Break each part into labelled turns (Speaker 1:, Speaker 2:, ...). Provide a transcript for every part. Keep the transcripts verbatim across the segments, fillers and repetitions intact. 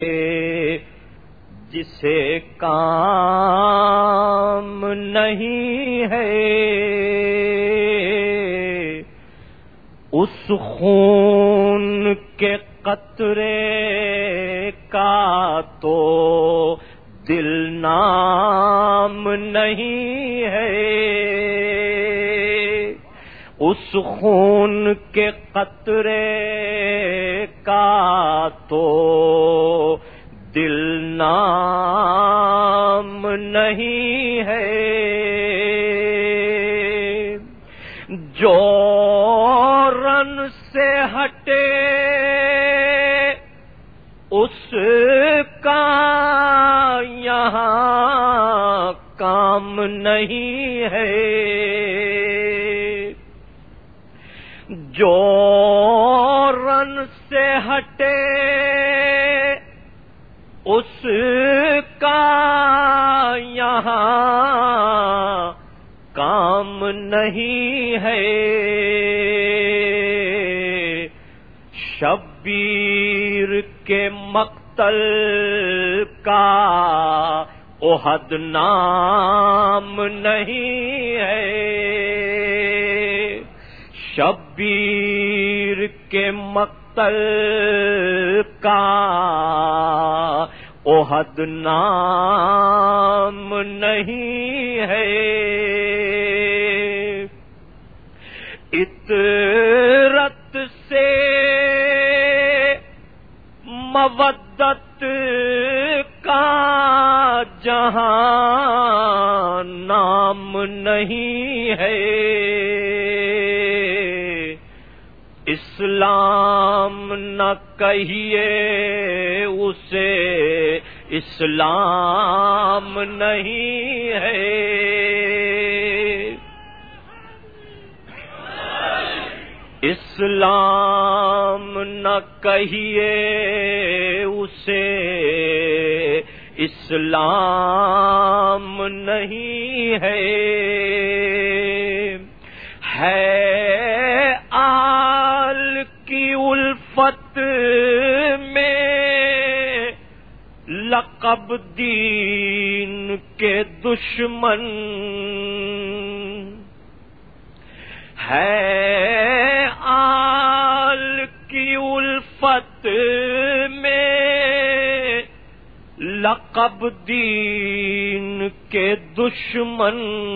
Speaker 1: جسے کام نہیں ہے اس خون کے قطرے کا تو دل نام نہیں ہے اس خون کے قطرے کا تو دل نام نہیں ہے جو رن سے ہٹے اس کا یہاں کام نہیں ہے جو رن سے ہٹے اس کا یہاں کام نہیں ہے شبیر کے مقتل کا احد نام نہیں ہے شبیر کے مقتل کا احد نام نہیں ہے اطرت سے مودت کا جہاں نام نہیں ہے اسلام نہ کہیے اسے اسلام نہیں ہے اسلام نہ کہیے اسے اسلام نہیں ہے ہے آل کی الفت میں لقب دین کے دشمن ہے آل کی الفت میں لقب دین کے دشمن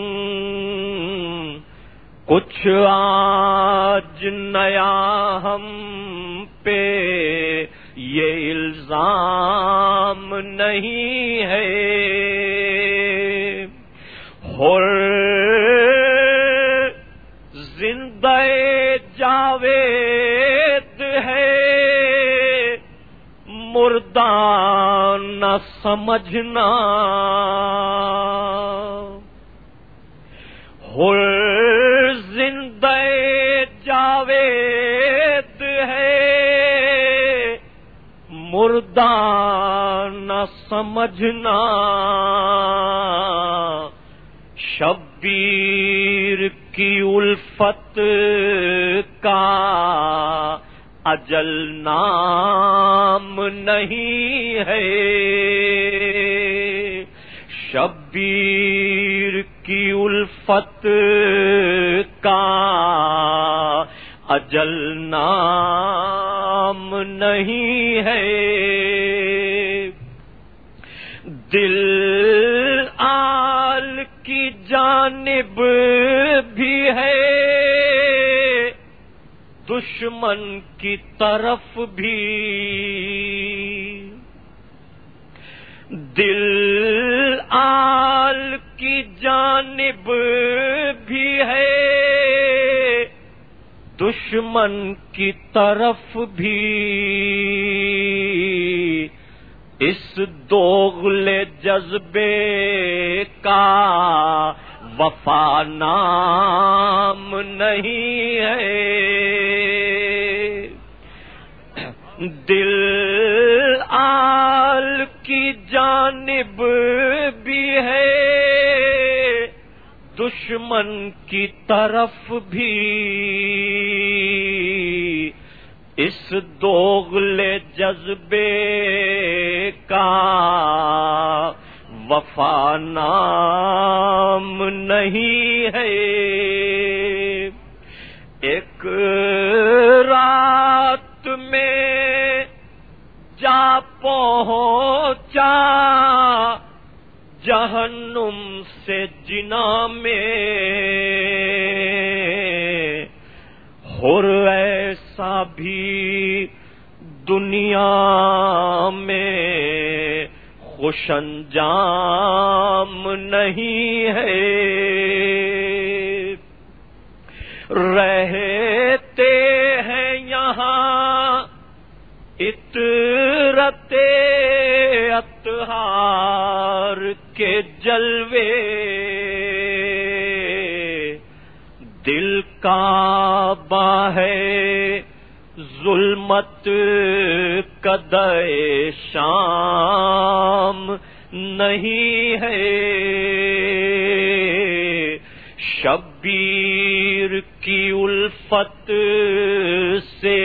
Speaker 1: کچھ آج نیا ہم پہ یہ الزام نہیں ہے حر زندہ جاوید ہے مردہ نہ سمجھنا حر زندہ جاوید ہے مردہ نہ سمجھنا شبیر کی الفت کا اجل نام نہیں ہے شبیر کی الفت کا اجل نام نہیں ہے دل آل کی جانب بھی ہے دشمن کی طرف بھی دل آل کی جانب بھی ہے دشمن کی طرف بھی اس دوغلے جذبے کا وفا نام نہیں ہے دل آل کی جانب بھی ہے دشمن کی طرف بھی اس دوغلے جذبے کا وفا نام نہیں ہے. ایک رات میں جا پہنچا جہنم سے جنا میں, حر ایسا بھی دنیا میں خوش انجام نہیں ہے. رہتے ہیں یہاں عطرت اطہار کے جلوے, دل کعبہ ہے ظلمت قدئے شام نہیں ہے. شبیر کی الفت سے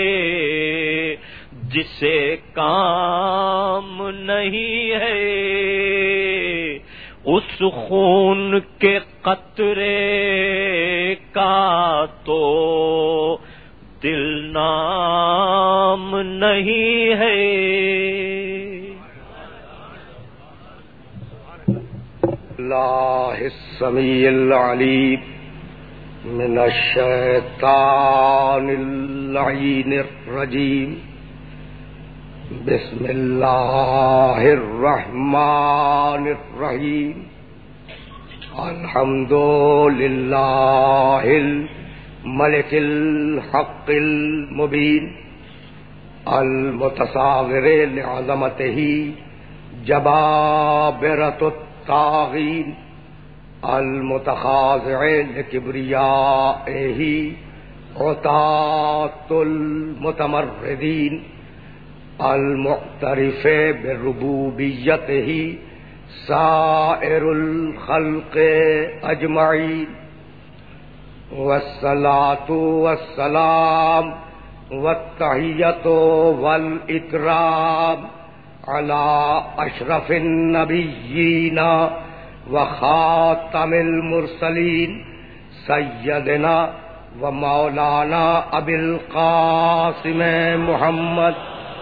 Speaker 1: جسے کام نہیں ہے, اس خون کے قطرے کا تو دل نام نہیں ہے.
Speaker 2: اللہ السمیع العلیم من الشیطان اللعین الرجیم. بسم اللہ الرحمن الرحیم. الحمد للہ الملک الحق المبین المتصاغر لعظمتہ جبابرۃ الطاغین المتخاضع لکبریائہ عتاۃ المتمردین المعترف بربوبیتہ سائر الخلق اجمعین. والصلاة والسلام والتحیۃ والاکرام علی اشرف النبیین وخاتم المرسلین سیدنا و مولانا ابی القاسم محمد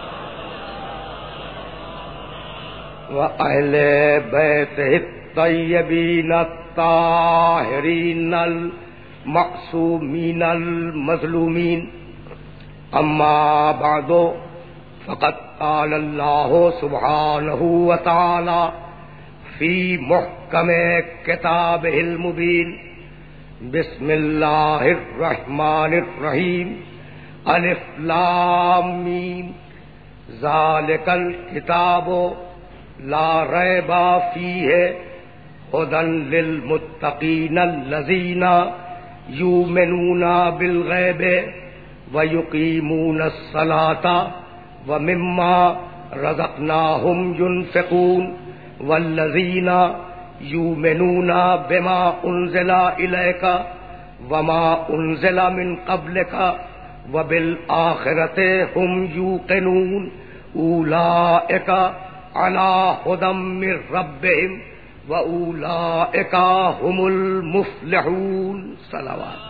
Speaker 2: وأهل بيته الطيبين الطاهرين المعصومين المظلومين. أما بعد فقد قال الله سبحانه وتعالى في محكم كتابه المبين. بسم الله الرحمن الرحيم. ألف لام ميم. ذلك الكتاب لا ریب فیہ ھدی للمتقین الذین یؤمنون بالغیب ویقیمون الصلاۃ ومما رزقناہم ینفقون والذین یؤمنون بما انزل الیک وما انزل من قبلک وبالآخرۃ ھم یوقنون اولئک علی ھدی من ربہم وَأُولَئِكَ هُمُ الْمُفْلِحُونَ. صلوات.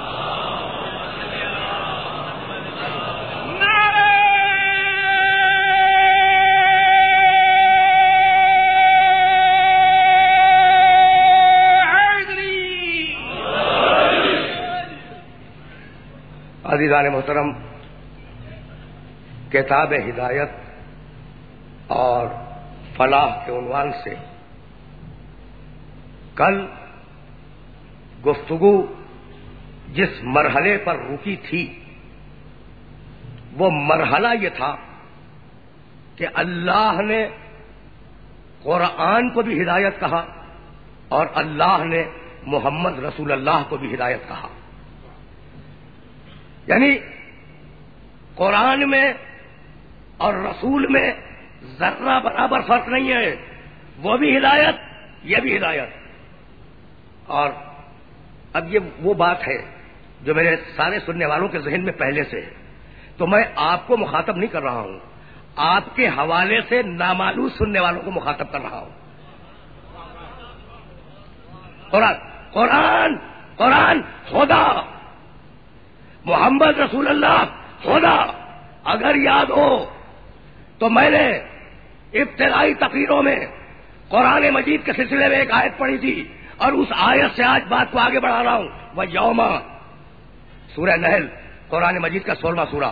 Speaker 2: عزیزان محترم، کتاب ہدایت اور فلاح کے عنوان سے کل گفتگو جس مرحلے پر رکی تھی وہ مرحلہ یہ تھا کہ اللہ نے قرآن کو بھی ہدایت کہا اور اللہ نے محمد رسول اللہ کو بھی ہدایت کہا. یعنی قرآن میں اور رسول میں ذرہ برابر فرق نہیں ہے، وہ بھی ہدایت یہ بھی ہدایت. اور اب یہ وہ بات ہے جو میرے سارے سننے والوں کے ذہن میں پہلے سے ہے، تو میں آپ کو مخاطب نہیں کر رہا ہوں، آپ کے حوالے سے نامعلوم سننے والوں کو مخاطب کر رہا ہوں. قرآن قرآن قرآن خدا، محمد رسول اللہ خدا. اگر یاد ہو تو میں نے ابتدائی تقریروں میں قرآن مجید کے سلسلے میں ایک آیت پڑھی تھی، اور اس آیت سے آج بات کو آگے بڑھا رہا ہوں. وہ یوما، سورہ نحل، قرآن مجید کا سولہواں سورہ،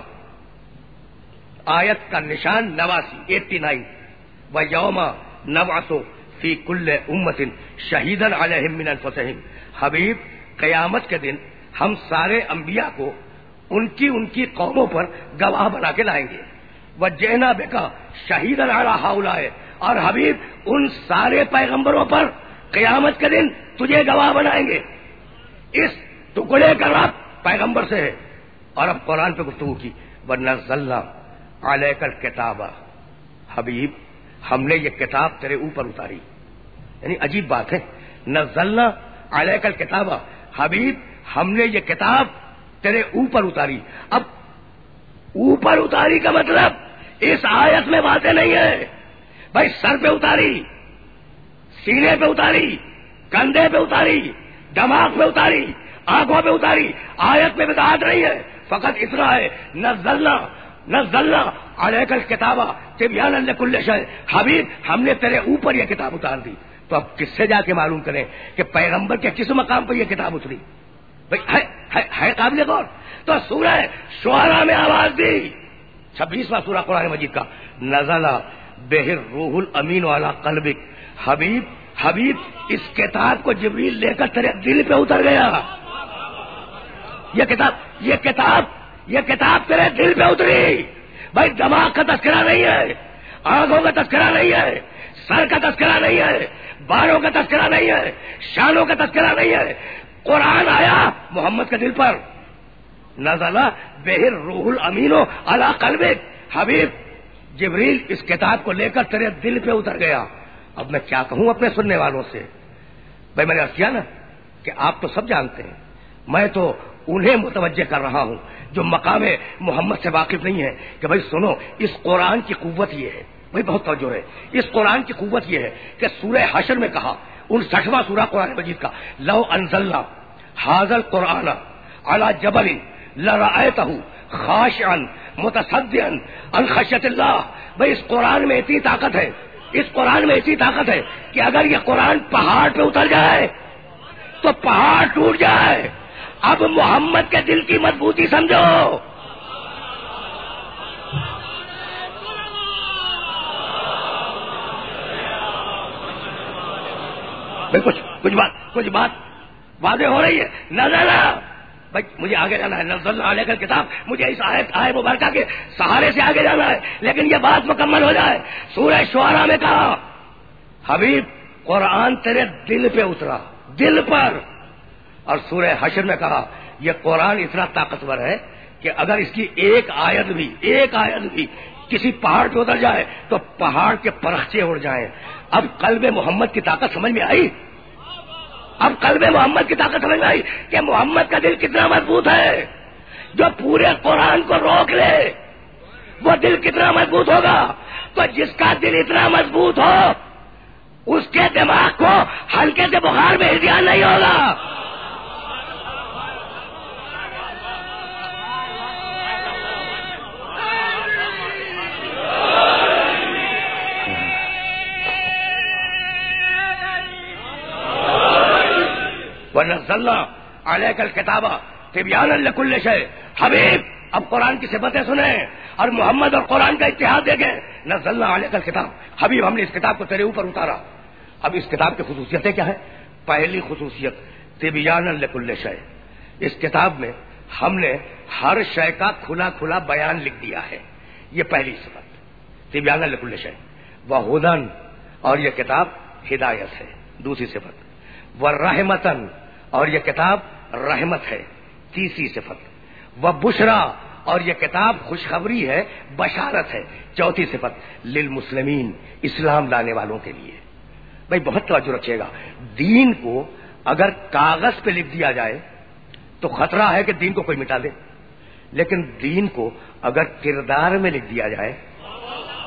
Speaker 2: آیت کا نشان نواسی، ایٹی نائن. وہ یوما نبعث فی کل امت شہیدا علیہم من انفسہم. حبیب، قیامت کے دن ہم سارے انبیاء کو ان کی ان کی قوموں پر گواہ بنا کے لائیں گے. وجئنا بکا شہیدا علی ہؤلاء، اور حبیب ان سارے پیغمبروں پر قیامت کے دن تجھے گواہ بنائیں گے. اس ٹکڑے کا رب پیغمبر سے ہے. اور اب قرآن پہ گفتگو کی. وَنَزَّلْنَا عَلَيْكَ الْكِتَابَ، حبیب ہم نے یہ کتاب تیرے اوپر اتاری. یعنی عجیب بات ہے، نزلنا علیک الکتاب، حبیب ہم نے یہ کتاب تیرے اوپر اتاری. اب اوپر اتاری کا مطلب اس آیت میں واضح نہیں ہے بھائی سر پہ اتاری، سینے پہ اتاری، کندھے پہ اتاری، دماغ پہ اتاری، آنکھوں پہ اتاری. آیت میں بدعت نہیں ہے، فقط اتنا ہے نزلنا نزلنا علیک الکتاب تبیانا لکل شیء. حبیب ہم نے تیرے اوپر یہ کتاب اتار دی. تو اب کس سے جا کے معلوم کریں کہ پیغمبر کے کس مقام پر یہ کتاب اتری؟ بھائی ہے, ہے, ہے قابل غور. تو سورہ شعراء میں آواز دی، چھبیسواں سورہ قرآن مجید کا، نزل بہ الروح الامین علی قلبک. حبیب حبیب اس کتاب کو جبریل لے کر تیرے دل پہ اتر گیا. یہ کتاب یہ کتاب یہ کتاب تیرے دل پہ اتری. بھائی دماغ کا تذکرہ نہیں ہے، آنکھوں کا تذکرہ نہیں ہے، سر کا تذکرہ نہیں ہے، بالوں کا تذکرہ نہیں ہے، شانوں کا تذکرہ نہیں ہے. قرآن آیا محمد کے دل پر. نزل بہ الروح الامین علی قلبک. حبیب جبریل اس کتاب کو لے کر تیرے دل پہ اتر گیا. اب میں کیا کہوں اپنے سننے والوں سے؟ بھائی میں نے عرض کیا نا کہ آپ تو سب جانتے ہیں، میں تو انہیں متوجہ کر رہا ہوں جو مقام محمد سے واقف نہیں ہے کہ بھائی سنو، اس قرآن کی قوت یہ ہے. بھائی بہت توجہ ہے. اس قرآن کی قوت یہ ہے کہ سورہ حشر میں کہا، انسٹھواں سورہ قرآن مجید کا، لو انزلنا ھذا القرآن علی جبل لرأیتہ خاشعا متصدعا عن خشیۃ اللہ. بھائی اس قرآن میں اتنی طاقت ہے، اس قرآن میں اتنی طاقت ہے کہ اگر یہ قرآن پہاڑ پہ اتر جائے تو پہاڑ ٹوٹ جائے. اب محمد کے دل کی مضبوطی سمجھو. بھائی کچھ کچھ بات کچھ بات واضح ہو رہی ہے. نزل، بھائی مجھے آگے جانا ہے. نزل علیک الکتاب، مجھے اس آیت آیت مبارکہ کے سہارے سے آگے جانا ہے، لیکن یہ بات مکمل ہو جائے. سورہ شعراء میں کہا حبیب قرآن تیرے دل پہ اترا، دل پر. اور سورہ حشر میں کہا یہ قرآن اتنا طاقتور ہے کہ اگر اس کی ایک آیت بھی ایک آیت بھی کسی پہاڑ پہ اتر جائے تو پہاڑ کے پرخچے اڑ جائیں. اب قلب محمد کی طاقت سمجھ میں آئی. اب قلب محمد کی طاقت سمجھ میں آئی کہ محمد کا دل کتنا مضبوط ہے. جو پورے قرآن کو روک لے وہ دل کتنا مضبوط ہوگا. تو جس کا دل اتنا مضبوط ہو اس کے دماغ کو ہلکے سے بخار میں ہدیان نہیں ہوگا. وَنَزَّلْنَا عَلَيْكَ الْكِتَابَ تِبْيَانًا لِكُلِّ شَيْءٍ. حبیب اب قرآن کی صفتیں سنیں اور محمد اور قرآن کا اتحاد دیکھیں. نزلنا علیک الکتاب، حبیب ہم نے اس کتاب کو تیرے اوپر اتارا. اب اس کتاب کی خصوصیتیں کیا ہیں؟ پہلی خصوصیت تبیانا لکل شیء، اس کتاب میں ہم نے ہر شے کا کھلا کھلا بیان لکھ دیا ہے. یہ پہلی صفت تبیانا لکل شیء. وہدن، اور یہ کتاب ہدایت ہے. دوسری صفت ورحمتن، اور یہ کتاب رحمت ہے. تیسری صفت وبشرا، اور یہ کتاب خوشخبری ہے، بشارت ہے. چوتھی صفت للمسلمین، اسلام لانے والوں کے لیے. بھائی بہت توجہ رکھیے گا، دین کو اگر کاغذ پہ لکھ دیا جائے تو خطرہ ہے کہ دین کو کوئی مٹا دے، لیکن دین کو اگر کردار میں لکھ دیا جائے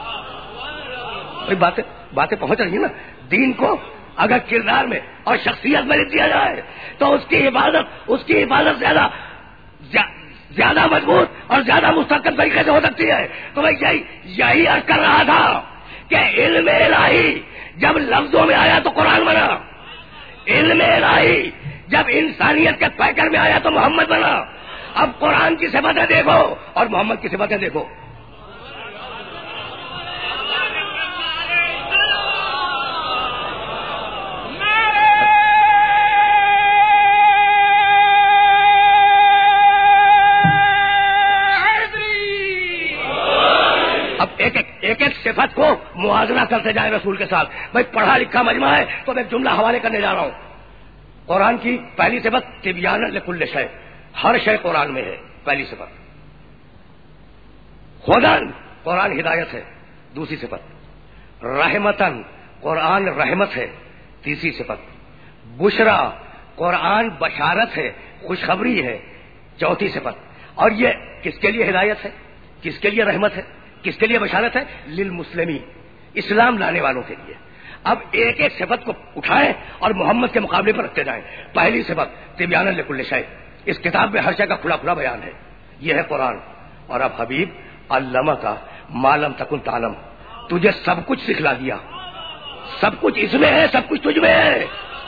Speaker 2: باتیں باتیں پہنچ رہی ہیں نا. دین کو اگر کردار میں اور شخصیت میں لکھ دیا جائے تو اس کی حفاظت اس کی حفاظت زیادہ زیادہ مضبوط اور زیادہ مستقل طریقے سے ہو سکتی ہے. تو میں یہی یہی عرض کر رہا تھا کہ علم الہی جب لفظوں میں آیا تو قرآن بنا, علم الہی جب انسانیت کے پیکر میں آیا تو محمد بنا. اب قرآن کی صفتیں دیکھو اور محمد کی صفتیں دیکھو. ایک ایک ایک ایک صفت کو موازنہ کرتے جائے رسول کے ساتھ. بھائی پڑھا لکھا مجمع ہے تو میں جملہ حوالے کرنے جا رہا ہوں. قرآن کی پہلی صفت تبیان لکل شے, ہر شے قرآن میں ہے. پہلی صفت خدن, قرآن ہدایت ہے. دوسری صفت رحمتن, قرآن رحمت ہے. تیسری صفت بشرا, قرآن بشارت ہے, خوشخبری ہے. چوتھی صفت, اور یہ کس کے لیے ہدایت ہے, کس کے لیے رحمت ہے, کس کے لیے بشارت ہے؟ للمسلمین, اسلام لانے والوں کے لیے. اب ایک ایک صفت کو اٹھائیں اور محمد کے مقابلے پر رکھتے جائیں. پہلی صفت تبیان لکل شے, اس کتاب میں ہر شے کا کھلا کھلا بیان ہے. یہ ہے قرآن. اور اب حبیب علمہ کا معلم تکن تعلم, تجھے سب کچھ سکھلا دیا. سب کچھ اس میں ہے, سب کچھ تجھ میں ہے.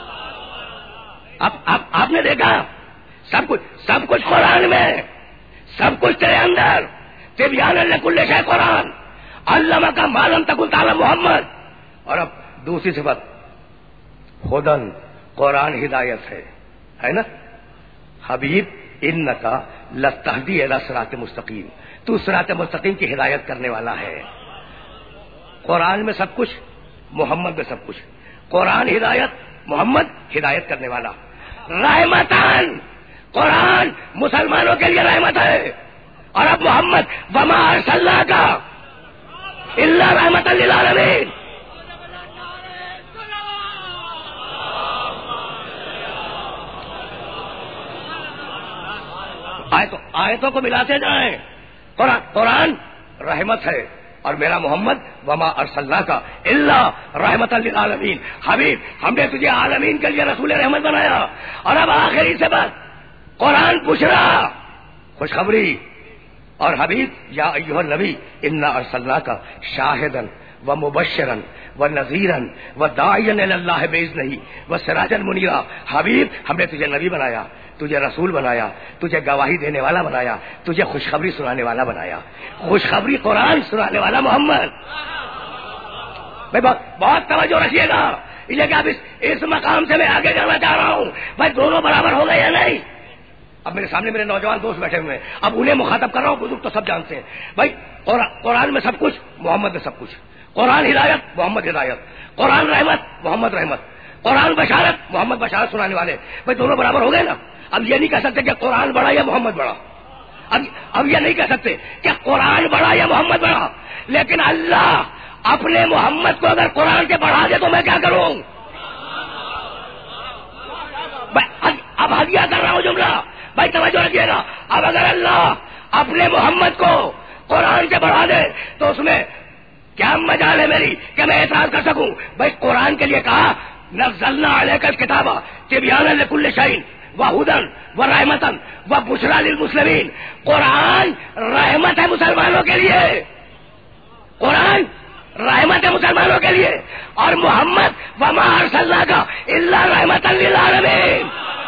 Speaker 2: اب اب آپ نے دیکھا سب کچھ سب کچھ قرآن میں, سب کچھ تیرے اندر. تبیان لکل شے قرآن, علمہ کا معلم تکن تعلم محمد. اور اب دوسری صفت خدن, قرآن ہدایت ہے, ہے نا. حبیب انکا لتہدی الی صراط مستقیم, تو صراط مستقیم کی ہدایت کرنے والا ہے. قرآن میں سب کچھ, محمد میں سب کچھ. قرآن ہدایت, محمد ہدایت کرنے والا. رحمتان, قرآن مسلمانوں کے لیے رحمت ہے. اور اب محمد وما ارسلناک الا رحمۃ للعالمین. آیتوں آیتوں کو ملاتے جائیں. قرآن قرآن رحمت ہے اور میرا محمد وما ارسلناک الا رحمۃ للعالمین. حبیب ہم نے تجھے عالمین کے لیے رسول رحمت بنایا. اور اب آخری سے بات قرآن بشرا, خوشخبری. اور حبیب یا ایھا النبی انا ارسلناک شاہدا و مبشرا و نذیرا و داعیا الی اللہ باذنہ و سراجا منیرا. حبیب ہم نے تجھے نبی بنایا, تجھے رسول بنایا, تجھے گواہی دینے والا بنایا, تجھے خوشخبری سنانے والا بنایا. خوشخبری قرآن, سنانے والا محمد. بھائی بہت بہت توجہ رکھیے گا, یہ کہ اب اس, اس مقام سے میں آگے جانا چاہ رہا ہوں. بھائی دونوں برابر ہو گئے یا نہیں؟ اب میرے سامنے میرے نوجوان دوست بیٹھے ہوئے ہیں, اب انہیں مخاطب کر رہا ہوں. بزرگ تو سب جانتے ہیں. بھائی قرآن میں سب کچھ, محمد میں سب کچھ. قرآن ہدایت, محمد ہدایت. قرآن رحمت, محمد رحمت. قرآن بشارت, محمد بشارت سنانے والے. بھائی دونوں برابر ہو گئے نا. اب یہ نہیں کہہ سکتے کہ قرآن بڑا یا محمد بڑا. اب اب یہ نہیں کہہ سکتے کہ قرآن بڑا یا محمد بڑا. لیکن اللہ اپنے محمد کو اگر قرآن کے بڑھا دے تو میں کیا کروں؟ اب ہدیہ کر رہا ہوں جملہ. بھائی توجہ رکھیے گا. اب اگر اللہ اپنے محمد کو قرآن سے بڑھا دے تو اس میں کیا مجال ہے میری کہ میں اعتراض کر سکوں؟ بھائی قرآن کے لیے کہا نزلنا علیک الکتاب تبیانا لکل شیء وہدی ورحمۃ وبشری للمسلمین. قرآن رحمت ہے مسلمانوں کے لیے, قرآن رحمت ہے مسلمانوں کے لیے. اور محمد وما ارسلناک الا رحمۃ للعالمین.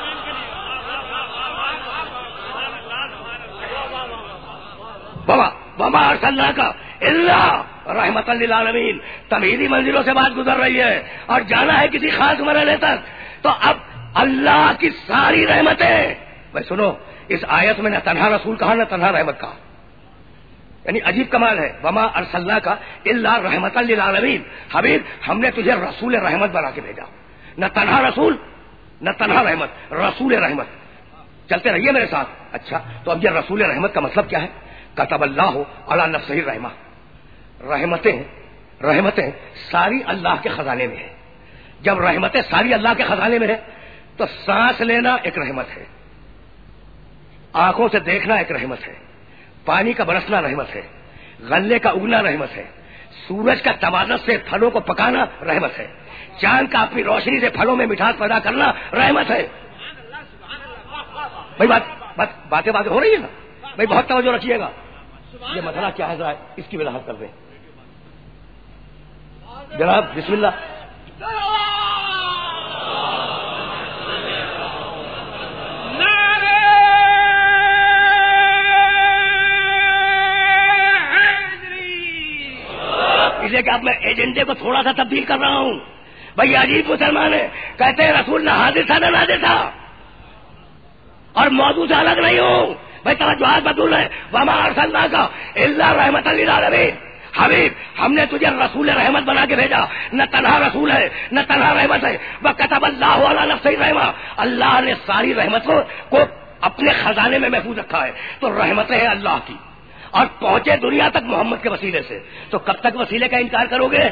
Speaker 2: وما ارسلناک الا رحمۃ للعالمین. تمہیدی منزلوں سے بات گزر رہی ہے اور جانا ہے کسی خاص مرحلے تک. تو اب اللہ کی ساری رحمتیں. بھائی سنو, اس آیت میں نہ تنہا رسول کہا نہ تنہا رحمت کہا, یعنی عجیب کمال ہے. وما ارسلناک الا رحمۃ للعالمین. حبیب ہم نے تجھے رسول رحمت بنا کے بھیجا. نہ تنہا رسول نہ تنہا رحمت, رسول رحمت. چلتے رہیے میرے ساتھ. اچھا تو اب یہ رسول رحمت کا مطلب کیا ہے؟ کتب اللہ علی نفسہ الرحمہ. رحمتیں رحمتیں ساری اللہ کے خزانے میں ہیں. جب رحمتیں ساری اللہ کے خزانے میں ہے تو سانس لینا ایک رحمت ہے, آنکھوں سے دیکھنا ایک رحمت ہے, پانی کا برسنا رحمت ہے, غلے کا اگنا رحمت ہے, سورج کا توازن سے پھلوں کو پکانا رحمت ہے، چاند کا اپنی روشنی سے پھلوں میں مٹھاس پیدا کرنا رحمت ہے۔ بھائی بات بات باتیں باتیں ہو رہی ہے نا بھائی، بہت توجہ رکھیے گا۔ یہ مسئلہ کیا ہے ذرا اس کی وضاحت کر دیں جناب، بسم اللہ۔ اس لیے کہ اب میں ایجنڈے کو تھوڑا سا تبدیل کر رہا ہوں۔ بھائی عجیب مسلمان ہے، کہتے ہیں رسول نہ حاضر تھا نہ نادر تھا، اور موضوع سے الگ نہیں ہوں۔ بھائی توجہات بدل ہے، وما ارسلناک الا رحمۃ للعالمین۔ حبیب، ہم نے تجھے رسول رحمت بنا کے بھیجا، نہ تنہا رسول ہے نہ تنہا رحمت ہے۔ وکتب اللہ علی نفسہ الرحمہ، اللہ نے ساری رحمتوں کو اپنے خزانے میں محفوظ رکھا ہے۔ تو رحمتیں ہیں اللہ کی، اور پہنچے دنیا تک محمد کے وسیلے سے۔ تو کب تک وسیلے کا انکار کرو گے؟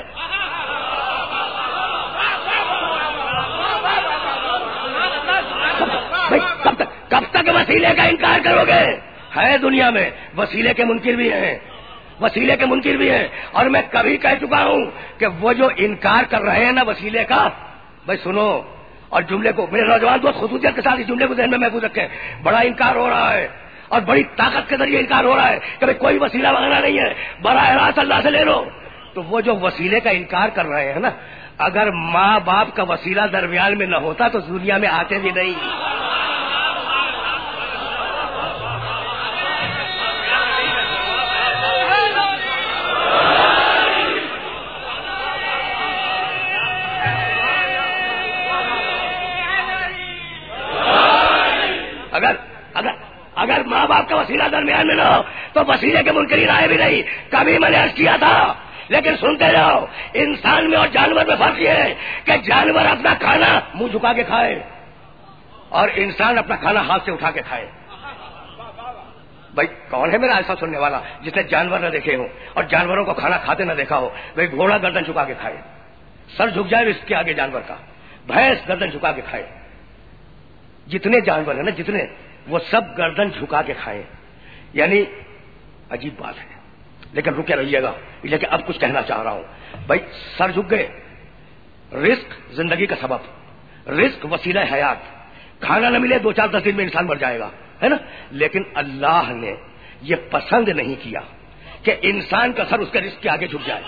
Speaker 2: کب تک کب تک وسیلے کا انکار کرو گے؟ ہے دنیا میں وسیلے کے منکر بھی ہیں، وسیلے کے منکر بھی ہیں، اور میں کبھی کہہ چکا ہوں کہ وہ جو انکار کر رہے ہیں نا وسیلے کا، بھائی سنو، اور جملے کو میرے نوجوان دوست خصوصیت کے ساتھ اس جملے کو ذہن میں محفوظ رکھیں، بڑا انکار ہو رہا ہے اور بڑی طاقت کے ذریعے انکار ہو رہا ہے کہ بھائی کوئی وسیلہ وغیرہ نہیں ہے، براہ راست اللہ سے لے لو۔ تو وہ جو وسیلے کا انکار کر رہے ہیں نا، اگر ماں باپ کا وسیلہ درمیان میں نہ ہوتا تو دنیا میں آتے بھی نہیں۔ اگر اگر اگر ماں باپ کا وسیلہ درمیان میں نہ ہو تو وسیلے کے منکرین آئے بھی نہیں۔ کبھی میں نے عرض کیا تھا، لیکن سنتے جاؤ، انسان میں اور جانور میں فرق یہ ہے کہ جانور اپنا کھانا منہ جھکا کے کھائے اور انسان اپنا کھانا ہاتھ سے اٹھا کے کھائے۔ بھائی کون ہے میرا ایسا سننے والا جس نے جانور نہ دیکھے ہوں اور جانوروں کو کھانا کھاتے نہ دیکھا ہو؟ بھائی گھوڑا گردن جھکا کے کھائے، سر جھک جائے اس کے آگے جانور کا، بھینس گردن جھکا کے کھائے، جتنے جانور ہیں نا جتنے، وہ سب گردن جھکا کے کھائے۔ یعنی عجیب بات ہے، لیکن رکے رہیے گا، لیکن اب کچھ کہنا چاہ رہا ہوں۔ بھائی سر جھک گئے، رزق زندگی کا سبب، رزق وسیلہ حیات، کھانا نہ ملے دو چار دس دن میں انسان مر جائے گا، ہے نا، لیکن اللہ نے یہ پسند نہیں کیا کہ انسان کا سر اس کے رزق کے آگے جھک جائے۔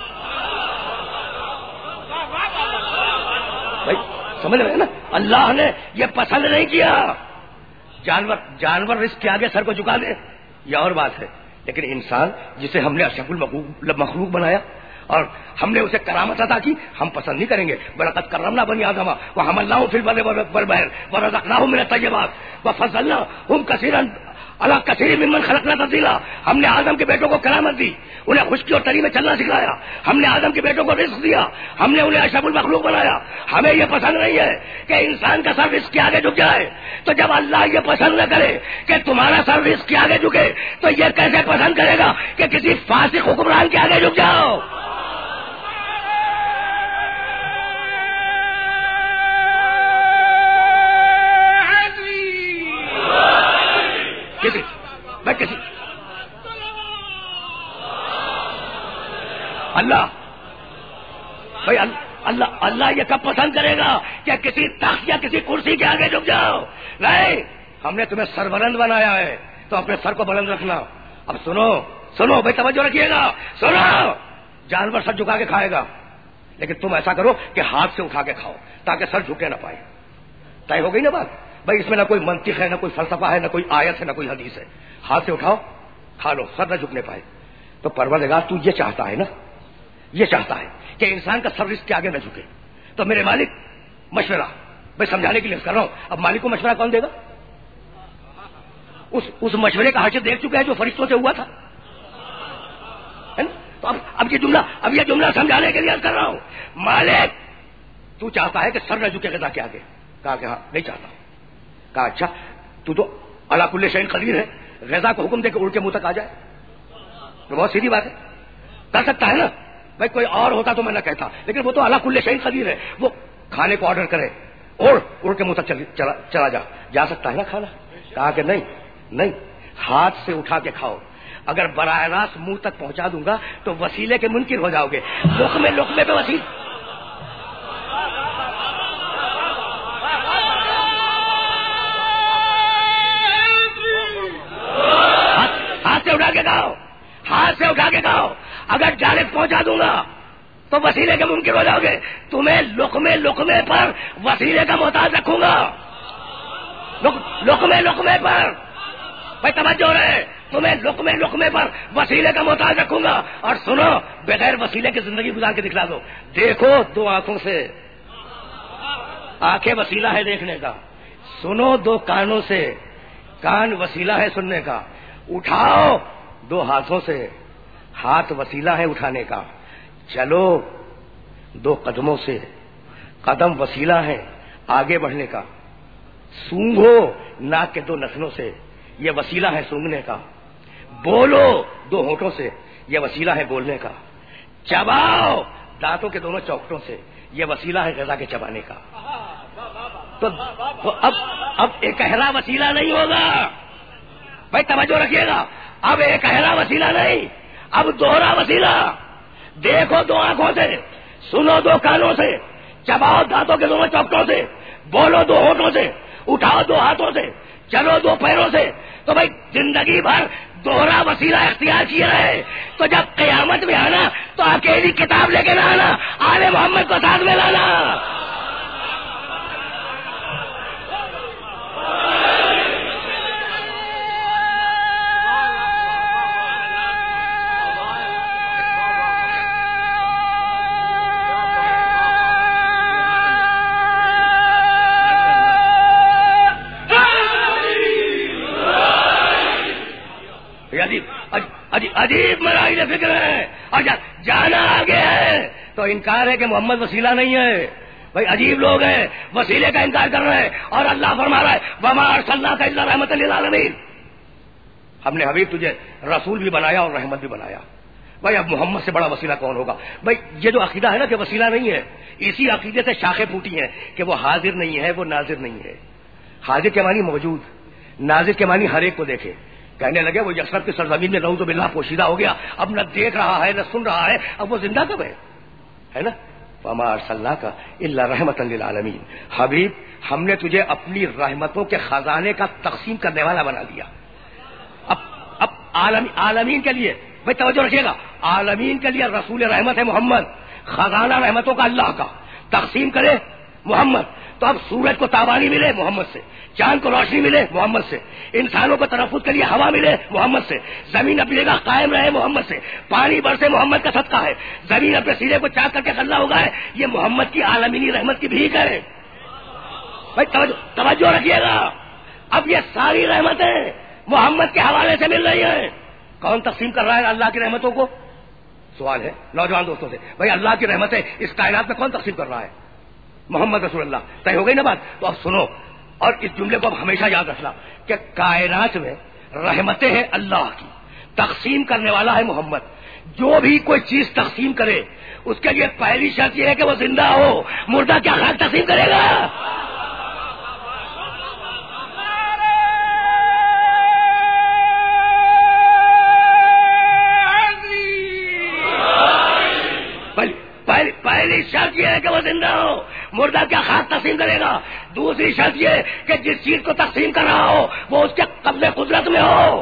Speaker 2: بھائی سمجھ رہے ہیں نا، اللہ نے یہ پسند نہیں کیا۔ جانور جانور رزق کے آگے سر کو جھکا دے، یہ اور بات ہے، لیکن انسان جسے ہم نے اشرف المخلوق بنایا اور ہم نے اسے کرامت عطا کی، ہم پسند نہیں کریں گے۔ وَلَقَدْ كَرَّمْنَا بَنِي آدَمَ وَحَمَلْنَاهُمْ فِي الْبَرِّ وَالْبَحْرِ وَرَزَقْنَاهُم مِّنَ الطَّيِّبَاتِ وَفَضَّلْنَاهُمْ كَثِيرًا عَلَىٰ كَثِيرٍ مِّمَّنْ خَلَقْنَا تَفْضِيلًا۔ ہم نے آدم کے بیٹوں کو کرامت دی، انہیں خشکی اور تری میں چلنا سکھایا، ہم نے آدم کے بیٹوں کو رزق دیا، ہم نے انہیں اشرف المخلوق بنایا۔ ہمیں یہ پسند نہیں ہے کہ انسان کا سر رزق کے آگے جھک جائے۔ تو جب اللہ یہ پسند نہ کرے کہ تمہارا سر رزق کے آگے جھکے، تو یہ کیسے پسند کرے گا کہ کسی فاسق حکمران کے آگے جھک جاؤ؟ کسی میں کسی اللہ بھائی اللہ اللہ یہ کب پسند کرے گا کہ کسی تخت یا کسی کرسی کے آگے جھک جاؤ؟ نہیں، ہم نے تمہیں سر بلند بنایا ہے تو اپنے سر کو بلند رکھنا۔ اب سنو سنو بھائی توجہ رکھیے گا، سنو، جانور سر جھکا کے کھائے گا، لیکن تم ایسا کرو کہ ہاتھ سے اٹھا کے کھاؤ تاکہ سر جھکے نہ پائے۔ طے ہو گئی نا بات؟ بھائی اس میں نہ کوئی منطق ہے، نہ کوئی فلسفہ ہے، نہ کوئی آیت ہے، نہ کوئی حدیث ہے۔ ہاتھ سے اٹھاؤ، کھا لو، سر نہ جھکنے پائے۔ تو پروردگار تو یہ چاہتا ہے نا، یہ چاہتا ہے کہ انسان کا سر رزق کے آگے نہ جھکے۔ تو میرے مالک مشورہ بھائی سمجھانے کے لیے کر رہا ہوں، اب مالک کو مشورہ کون دے گا؟ اس اس مشورے کا حاصل دیکھ چکے ہیں جو فرشتوں سے ہوا تھا، ہے نا؟ تو اب اب یہ جملہ اب یہ جملہ سمجھانے کے لیے کر رہا ہوں۔ مالک تو چاہتا ہے کہ سر نہ جھکے غذا کے آگے؟ کہا کہ ہاں نہیں چاہتا۔ کہا اچھا، تو تو علی کل شیء قدیر ہے، غذا کو حکم دے کے اڑ کے منہ تک آ جائے، تو بہت سیدھی بات ہے، کر سکتا ہے نا؟ بھائی کوئی اور ہوتا تو میں نہ کہتا، لیکن وہ تو علی کل شیء قدیر ہے، وہ کھانے کو آرڈر کرے اور اڑ کے منہ تک چلا, چلا جا جا سکتا ہے نا کھانا؟ کہا کہ نہیں نہیں، ہاتھ سے اٹھا کے کھاؤ۔ اگر براہ راست منہ تک پہنچا دوں گا تو وسیلے کے منکر ہو جاؤ گے. لقمے لقمے پہ وسیلے. ہاتھ سے اٹھا کے کھاؤ, ہاتھ سے اٹھا کے کھاؤ. اگر ڈائریکٹ پہنچا دوں گا تو وسیلے کے منکر ہو جاؤ گے. تمہیں لقمے لقمے پر وسیلے کا محتاج رکھوں گا. لقمے لقمے پر بھائی توجہ رہے, تمہیں لقمے لقمے پر وسیلے کا محتاج رکھوں گا. اور سنو, بغیر وسیلے کی زندگی گزار کے دکھلا دو. دیکھو دو آنکھوں سے, آنکھیں وسیلہ ہے دیکھنے کا. سنو دو کانوں سے, کان وسیلہ ہے سننے کا. اٹھاؤ دو ہاتھوں سے, ہاتھ وسیلہ ہے اٹھانے کا. چلو دو قدموں سے, قدم وسیلہ ہے آگے بڑھنے کا. سونگھو ناک کے دو نسلوں سے, یہ وسیلہ ہے سونگھنے کا. بولو دو ہونٹوں سے, یہ وسیلہ ہے بولنے کا. چباؤ دانتوں کے دونوں چوکٹوں سے, یہ وسیلہ ہے غذا کے چبانے کا. تو اب اب ایک اہلا وسیلہ نہیں ہوگا بھائی, توجہ رکھیے گا. اب ایک اہلا وسیلہ نہیں, اب دوہرا وسیلہ. دیکھو دو آنکھوں سے, سنو دو کانوں سے, چباؤ دانتوں کے دونوں چوکٹوں سے, بولو دو ہونٹوں سے, اٹھاؤ دو ہاتھوں سے, چلو دو پیروں سے. تو بھائی زندگی بھر دوہرا وسیلہ اختیار کیے رہے, تو جب قیامت میں آنا تو اکیلی کتاب لے کے نہ آنا, آل محمد کو ساتھ میں لانا. عجیب مراحل فکر ہے, اور جانا آگے ہے تو انکار ہے کہ محمد وسیلہ نہیں ہے. بھائی عجیب لوگ ہیں, وسیلے کا انکار کر رہے ہیں, اور اللہ فرما رہا ہے وما ارسلناک الا رحمۃ للعالمین. ہم نے حبیب تجھے رسول بھی بنایا اور رحمت بھی بنایا. بھائی اب محمد سے بڑا وسیلہ کون ہوگا؟ بھائی یہ جو عقیدہ ہے نا کہ وسیلہ نہیں ہے, اسی عقیدے سے شاخیں پھوٹی ہیں کہ وہ حاضر نہیں ہے, وہ ناظر نہیں ہے. حاضر کے معنی موجود, ناظر کے معنی ہر ایک کو دیکھے. کہنے لگے وہ یثرب کی سرزمین میں نعوذ باللہ پوشیدہ ہو گیا, اب نہ دیکھ رہا ہے نہ سن رہا ہے, اب وہ زندہ کب ہے؟ ہے نا, وما ارسلناک الا رحمۃ للعالمین. حبیب ہم نے تجھے اپنی رحمتوں کے خزانے کا تقسیم کرنے والا بنا دیا. اب اب عالم عالمین کے لیے بھائی توجہ رکھیے گا, عالمین کے لیے رسول رحمت ہے محمد, خزانہ رحمتوں کا اللہ کا, تقسیم کرے محمد. تو اب سورج کو تابانی ملے محمد سے, چاند کو روشنی ملے محمد سے, انسانوں کو تنفس کے لیے ہوا ملے محمد سے, زمین اپنی جگہ قائم رہے محمد سے, پانی برسے محمد کا صدقہ ہے, زمین اپنے سینے کو چاک کر کے غلہ اگائے, یہ محمد کی عالمینی رحمت کی بھیک ہے. بھائی توجہ, توجہ رکھیے گا. اب یہ ساری رحمتیں محمد کے حوالے سے مل رہی ہیں. کون تقسیم کر رہا ہے اللہ کی رحمتوں کو؟ سوال ہے نوجوان دوستوں سے, بھائی اللہ کی رحمتیں اس کائنات میں کون تقسیم کر رہا ہے؟ محمد رسول اللہ. طے ہو گئی نا بات؟ تو اب سنو, اور اس جملے کو اب ہمیشہ یاد رکھنا کہ کائنات میں رحمتیں ہیں اللہ کی, تقسیم کرنے والا ہے محمد. جو بھی کوئی چیز تقسیم کرے اس کے لیے پہلی شرط یہ ہے کہ وہ زندہ ہو. مردہ کیا خاک تقسیم کرے گا؟ پہلی شرط یہ ہے کہ وہ زندہ ہو. مردہ کیا خاک تقسیم کرے گا؟ دوسری شرط یہ کہ جس چیز کو تقسیم کر رہا ہو وہ اس کے قبضے قدرت میں ہو.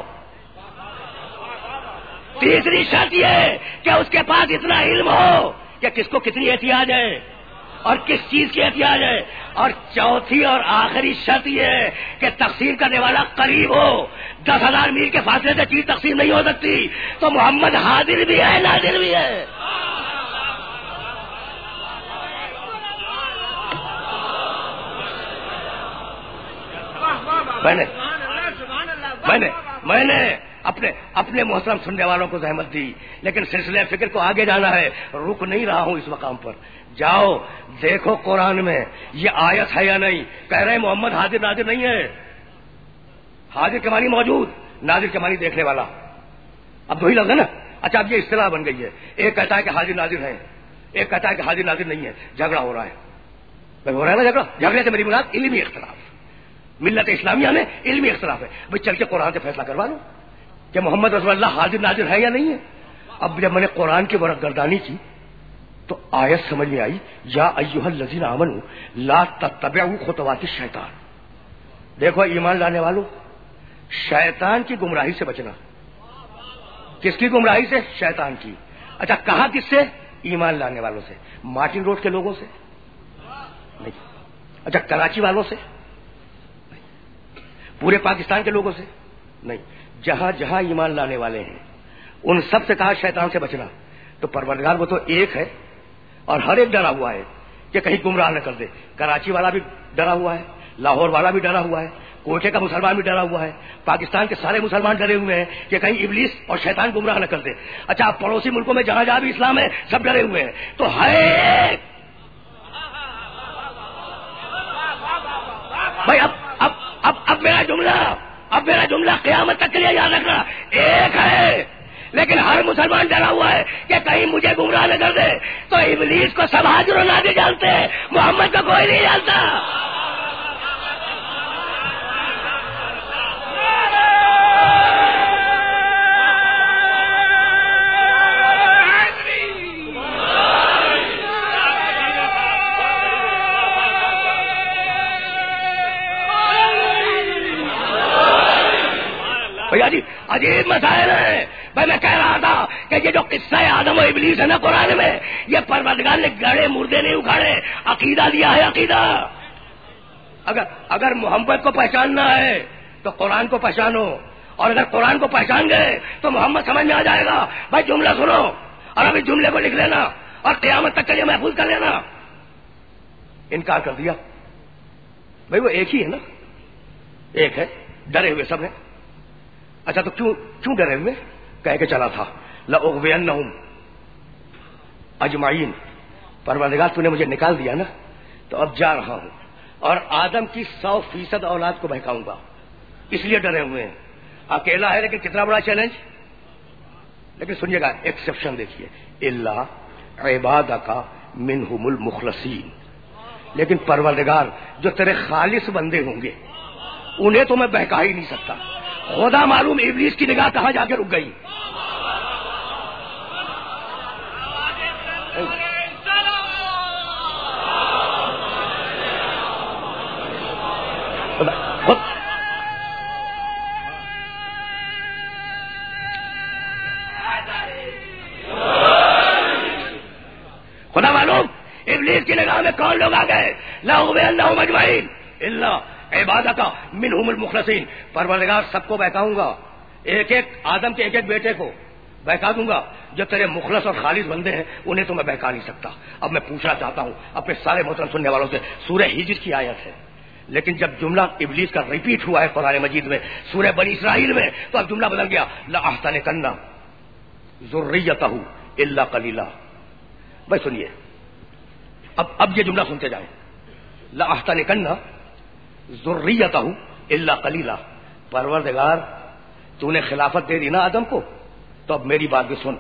Speaker 2: تیسری شرط یہ ہے کہ اس کے پاس اتنا علم ہو کہ کس کو کتنی احتیاج ہے اور کس چیز کی احتیاج ہے. اور چوتھی اور آخری شرط یہ ہے کہ تقسیم کرنے والا قریب ہو. دس ہزار میل کے فاصلے سے چیز تقسیم نہیں ہو سکتی. تو محمد حاضر بھی ہے ناظر بھی ہے. میں نے میں نے میں نے اپنے اپنے محترم سننے والوں کو زحمت دی, لیکن سلسلہ فکر کو آگے جانا ہے, رک نہیں رہا ہوں اس مقام پر. جاؤ دیکھو قرآن میں یہ آیت ہے یا نہیں. کہہ رہے محمد حاضر ناظر نہیں ہے. حاضر کے معنی موجود, ناظر کے معنی دیکھنے والا. اب دو ہی لفظ ہے نا. اچھا اب یہ اصطلاح بن گئی ہے, ایک کہتا ہے کہ حاضر ناظر ہے, ایک کہتا ہے کہ حاضر ناظر نہیں ہے. جھگڑا ہو رہا ہے, ہو رہا ہے نا جھگڑا. جھگڑے سے میری مراد علمی اختلاف. ملت اسلامیہ میں علمی اختلاف ہے. بھائی چل کے قرآن سے فیصلہ کروا لو. کہ محمد رسول اللہ حاضر ناظر ہے یا نہیں ہے؟ اب جب میں نے قرآن کی ورق گردانی کی تو آیت سمجھ میں آئی، یا ایھا الذین آمنوا لا تتبعوا خطوات الشیطان. دیکھو ایمان لانے والوں، شیطان کی گمراہی سے بچنا. کس کی گمراہی سے؟ شیطان کی. اچھا کہا کس سے؟ ایمان لانے والوں سے. مارٹن روڈ کے لوگوں سے نہیں. اچھا کراچی والوں سے نہیں. پورے پاکستان کے لوگوں سے نہیں. جہاں جہاں ایمان لانے والے ہیں ان سب سے کہا شیطان سے بچنا. تو پروردگار وہ تو ایک ہے اور ہر ایک ڈرا ہوا ہے کہ کہیں گمراہ نہ کر دے. کراچی والا بھی ڈرا ہوا ہے، لاہور والا بھی ڈرا ہوا ہے، کوٹے کا مسلمان بھی ڈرا ہوا ہے، پاکستان کے سارے مسلمان ڈرے ہوئے ہیں کہ کہیں ابلیس اور شیطان گمراہ نہ کر دے. اچھا آپ پڑوسی ملکوں میں جہاں جہاں بھی اسلام ہے سب ڈرے ہوئے ہیں. تو ہے بھائی اب اب اب اب میرا جملہ اب میرا جملہ قیامت تک کے لیے یاد رکھنا، ایک ہے لیکن ہر مسلمان ڈرا ہوا ہے کہ کہیں مجھے گمراہ نہ کر دے. تو ابلیس کو سب حاضر و ناظر جانتے ہیں، محمد کو کوئی نہیں جانتا. جی عجیب مسائل ہے. بھائی میں کہہ رہا تھا کہ یہ جو قصہ ہے آدم و ابلیس ہے نا قرآن میں، یہ پروردگار نے گڑے مردے نہیں اکھاڑے، عقیدہ دیا ہے. عقیدہ اگر اگر محمد کو پہچاننا ہے تو قرآن کو پہچانو، اور اگر قرآن کو پہچان گئے تو محمد سمجھ میں آ جائے گا. بھائی جملہ سنو اور ابھی جملے کو لکھ لینا اور قیامت تک کے لیے محفوظ کر لینا. انکار کر دیا. بھائی وہ ایک ہی ہے نا، ایک ہے، ڈرے ہوئے سب ہیں. اچھا تو کیوں کیوں ڈرے ہوئے؟ کہہ کے چلا تھا لأغوینہم اجمعین. پروردگار تو نے مجھے نکال دیا نا، تو اب جا رہا ہوں اور آدم کی سو فیصد اولاد کو بہکاؤں گا. اس لیے ڈرے ہوئے ہیں. اکیلا ہے لیکن کتنا بڑا چیلنج. لیکن سنیے گا ایکسپشن دیکھیے، الا عبادک منہم المخلصین. لیکن پروردگار جو تیرے خالص بندے ہوں گے انہیں تو میں بہکا ہی نہیں سکتا. خدا معلوم ابلیس کی نگاہ کہاں جا کے رک گئی. خدا معلوم ابلیس کی نگاہ میں کون لوگ آ گئے. لأغوینہم اجمعین الا عبادک منہم المخلصین. پروردگار سب کو بہکاؤں گا، ایک ایک آدم کے ایک ایک بیٹے کو بہکا دوں گا. جو تیرے مخلص اور خالص بندے ہیں انہیں تو میں بہکا نہیں سکتا. اب میں پوچھنا چاہتا ہوں اپنے سارے محترم سننے والوں سے، سورہ ہجر کی آیت ہے لیکن جب جملہ ابلیس کا ریپیٹ ہوا ہے قرآن مجید میں سورہ بنی اسرائیل میں تو اب جملہ بدل گیا، لأحتنکن ذریتہ الا قلیلا. بھائی سنیے اب اب یہ جملہ سنتے جائیں، لأحتنکن ذریتہ الا قلیلا. پروردگار تو نے خلافت دے دی نا آدم کو، تو اب میری بات بھی سن.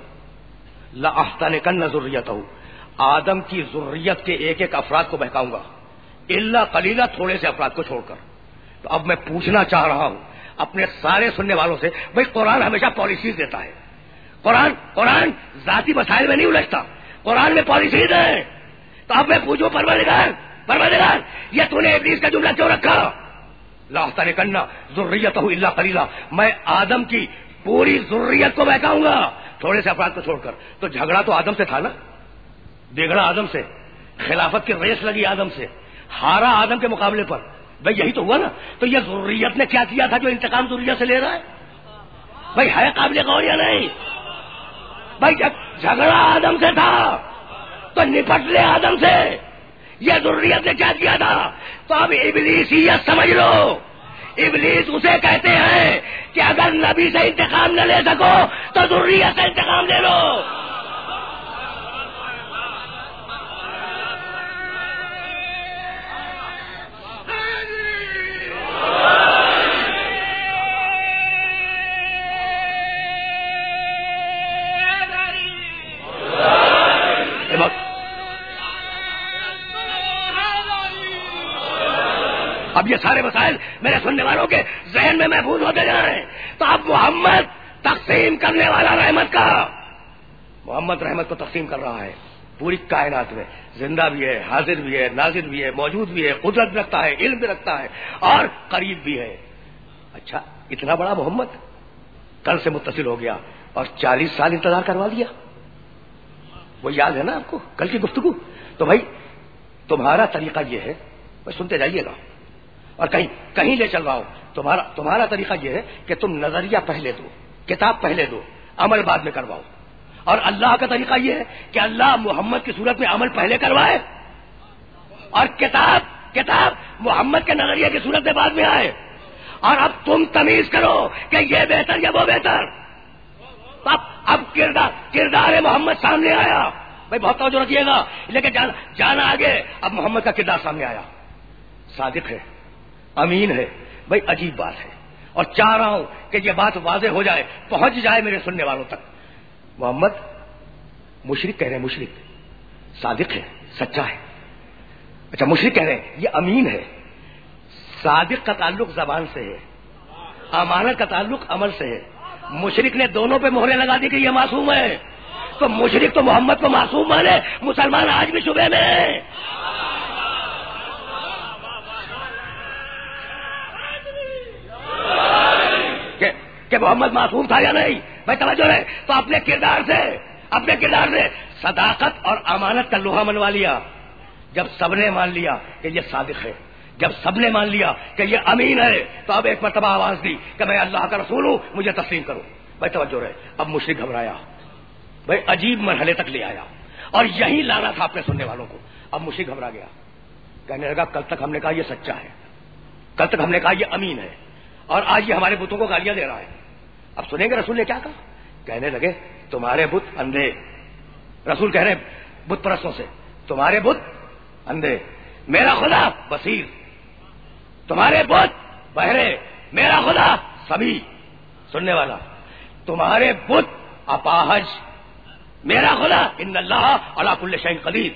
Speaker 2: لأحتنکن ذریتہ، آدم کی ذریت کے ایک ایک افراد کو بہکاؤں گا، الا قلیلا، تھوڑے سے افراد کو چھوڑ کر. تو اب میں پوچھنا چاہ رہا ہوں اپنے سارے سننے والوں سے، بھائی قرآن ہمیشہ پالیسیز دیتا ہے. قرآن قرآن ذاتی مسائل میں نہیں الجھتا، قرآن میں پالیسیز ہیں. تو اب میں پوچھوں پروردگار پروردگار یہ تو نے ابلیس کا جملہ کیوں رکھا؟ لأحتنکن ذریتہ الا قلیلا، میں آدم کی پوری ذریت کو بہکاؤں گا تھوڑے سے افراد کو چھوڑ کر. تو جھگڑا تو آدم سے تھا نا، بگڑا آدم سے، خلافت کی ریس لگی آدم سے، ہارا آدم کے مقابلے پر. بھائی یہی تو ہوا نا. تو یہ ذریت نے کیا کیا تھا جو انتقام ذریت سے لے رہا ہے؟ بھائی ہے قابل غور یا نہیں؟ بھائی جھگڑا آدم سے تھا تو نپٹ لے آدم سے. یہ ذریت نے کیا کیا تھا؟ تو اب ابلیسیت سمجھ لو. ابلیس اسے کہتے ہیں کہ اگر نبی سے انتقام نہ لے سکو تو ذریت سے انتقام لے لو. اب یہ سارے مسائل میرے سننے والوں کے ذہن میں محفوظ ہوتے جائیں. تو اب محمد تقسیم کرنے والا رحمت کا، محمد رحمت کو تقسیم کر رہا ہے پوری کائنات میں، زندہ بھی ہے، حاضر بھی ہے، ناظر بھی ہے، موجود بھی ہے، قدرت بھی رکھتا ہے، علم بھی رکھتا ہے اور قریب بھی ہے۔ اچھا اتنا بڑا محمد کل سے متصل ہو گیا اور چالیس سال انتظار کروا دیا، وہ یاد ہے نا آپ کو کل کی گفتگو؟ تو بھائی تمہارا طریقہ یہ ہے، بس سنتے جائیے گا اور کہیں کہیں لے چل رہا ہوں، تمہارا تمہارا طریقہ یہ ہے کہ تم نظریہ پہلے دو، کتاب پہلے دو، عمل بعد میں کرواؤ، اور اللہ کا طریقہ یہ ہے کہ اللہ محمد کی صورت میں عمل پہلے کروائے اور کتاب کتاب محمد کے نظریے کی صورت میں بعد میں آئے۔ اور اب تم تمیز کرو کہ یہ بہتر یا وہ بہتر۔ اب اب کردار کردار محمد سامنے آیا، بھائی بہت توجہ رکھیے گا، لیکن جانا جانا آگے، اب محمد کا کردار سامنے آیا، صادق ہے، امین ہے، بھائی عجیب بات ہے، اور چاہ رہا ہوں کہ یہ بات واضح ہو جائے، پہنچ جائے میرے سننے والوں تک۔ محمد مشرک کہہ رہے ہیں، مشرک صادق ہے، سچا ہے، اچھا مشرک کہہ رہے ہیں یہ امین ہے۔ صادق کا تعلق زبان سے ہے، امانت کا تعلق عمل سے ہے۔ مشرک نے دونوں پہ مہریں لگا دی کہ یہ معصوم ہے، تو مشرک تو محمد کو معصوم مانے، مسلمان آج بھی شبے میں ہیں۔ کہ, کہ محمد معصوم تھا یا نہیں؟ بھائی توجہ ہے، تو اپنے کردار سے اپنے کردار سے صداقت اور امانت کا لوہا منوا لیا۔ جب سب نے مان لیا کہ یہ صادق ہے، جب سب نے مان لیا کہ یہ امین ہے، تو اب ایک مرتبہ آواز دی کہ میں اللہ کا رسول ہوں، مجھے تسلیم کرو۔ بھائی توجہ رہے، اب مشرک گھبرایا، بھائی عجیب مرحلے تک لے آیا، اور یہی لانا تھا اپنے سننے والوں کو۔ اب مشرک گھبرا گیا، کہنے لگا کل تک ہم نے کہا یہ سچا ہے، کل تک ہم نے کہا یہ امین ہے، اور آج یہ ہمارے بتوں کو گالیاں دے رہا ہے۔ اب سنیں گے رسول نے کیا کہا؟ کہنے لگے تمہارے بت اندھے، رسول کہہ رہے بت پرستوں سے تمہارے بت اندھے، میرا خدا بصیر، تمہارے بت بہرے، میرا خدا سمیع، سننے والا، تمہارے بت اپاہج، میرا خدا ان اللہ علی کل شیء قدیر۔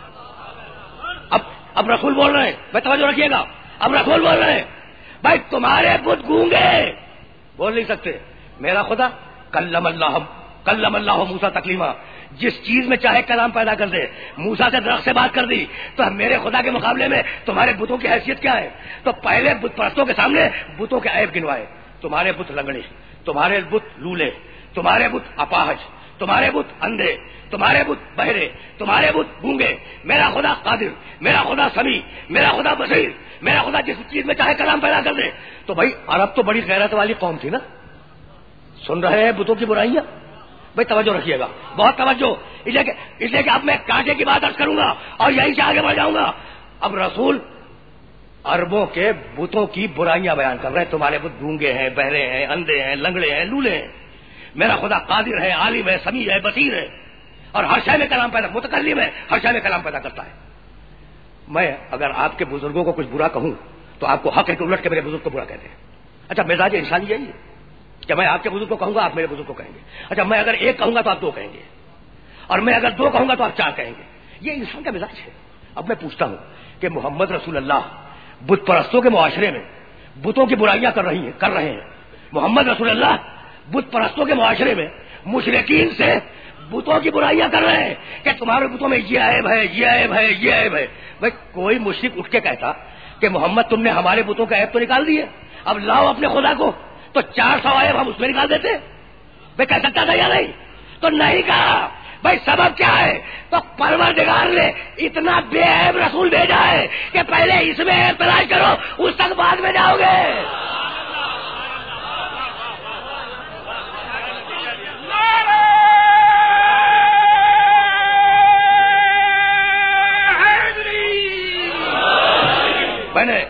Speaker 2: اب اب رسول بول رہے ہیں، بھائی توجہ رکھیے گا، اب رسول بول رہے ہیں بھائی تمہارے بت گونگے، بول نہیں سکتے، میرا خدا کلم اللہ کلم اللہ موسیٰ تکلیما، جس چیز میں چاہے کلام پیدا کر دے، موسیٰ سے درخت سے بات کر دی، تو میرے خدا کے مقابلے میں تمہارے بتوں کی حیثیت کیا ہے؟ تو پہلے بت پرستوں کے سامنے بتوں کے عیب گنوائے، تمہارے بت لنگڑے، تمہارے بت لولے، تمہارے بت اپاہج، تمہارے بت اندھے، تمہارے بت بہرے، تمہارے بت گونگے، میرا خدا قادر، میرا خدا سمیع، میرا خدا بصیر، میرا خدا جس چیز میں چاہے کلام پیدا کر دے۔ تو بھائی عرب تو بڑی غیرت والی قوم تھی نا، سن رہے ہیں بتوں کی برائیاں؟ بھائی توجہ رکھیے گا، بہت توجہ، اس لیے کہ اس لیے کہ اب میں کانٹے کی بات عرض کروں گا اور یہیں سے آگے بڑھ جاؤں گا۔ اب رسول عربوں کے بتوں کی برائیاں بیان کر رہے ہیں، تمہارے بت گونگے ہیں، بہرے ہیں، اندھے ہیں، لنگڑے ہیں، لولے ہیں، میرا خدا قادر ہے، عالم ہے، سمیع ہے، بصیر ہے، اور ہر شے میں کلام پیدا، متکلم ہے، ہر شے میں کلام پیدا کرتا ہے۔ میں اگر آپ کے بزرگوں کو کچھ برا کہوں تو آپ کو حق ہے کہ الٹ کے میرے بزرگ کو برا کہتے ہیں۔ اچھا مزاج انسانی یہی ہے کہ میں آپ کے بزرگ کو کہوں گا، آپ میرے بزرگ کو کہیں گے، اچھا میں اگر ایک کہوں گا تو آپ دو کہیں گے، اور میں اگر دو کہوں گا تو آپ چار کہیں گے، یہ انسان کا مزاج ہے۔ اب میں پوچھتا ہوں کہ محمد رسول اللہ بت پرستوں کے معاشرے میں بتوں کی برائیاں کر رہی ہیں کر رہے ہیں محمد رسول اللہ بت پرستوں کے معاشرے میں مشرکین سے بتوں کی برائیاں کر رہے ہیں کہ تمہارے بتوں میں یہ عیب ہے، یہ عیب ہے، یہ عیب ہے۔ بھائی کوئی مشرک اٹھ کے کہتا کہ محمد تم نے ہمارے بتوں کا عیب تو نکال دیے، اب لاؤ اپنے خدا کو، تو چار سو عیب ہم اس میں نکال دیتے، بھائی کہہ سکتا تھا یا نہیں؟ تو نہیں کہا۔ بھائی سبب کیا ہے؟ تو پروردگار نے اتنا بے عیب رسول بھیجا ہے کہ پہلے اس میں عیب تلاش کرو، اس تک بعد میں جاؤ گے۔ میں نے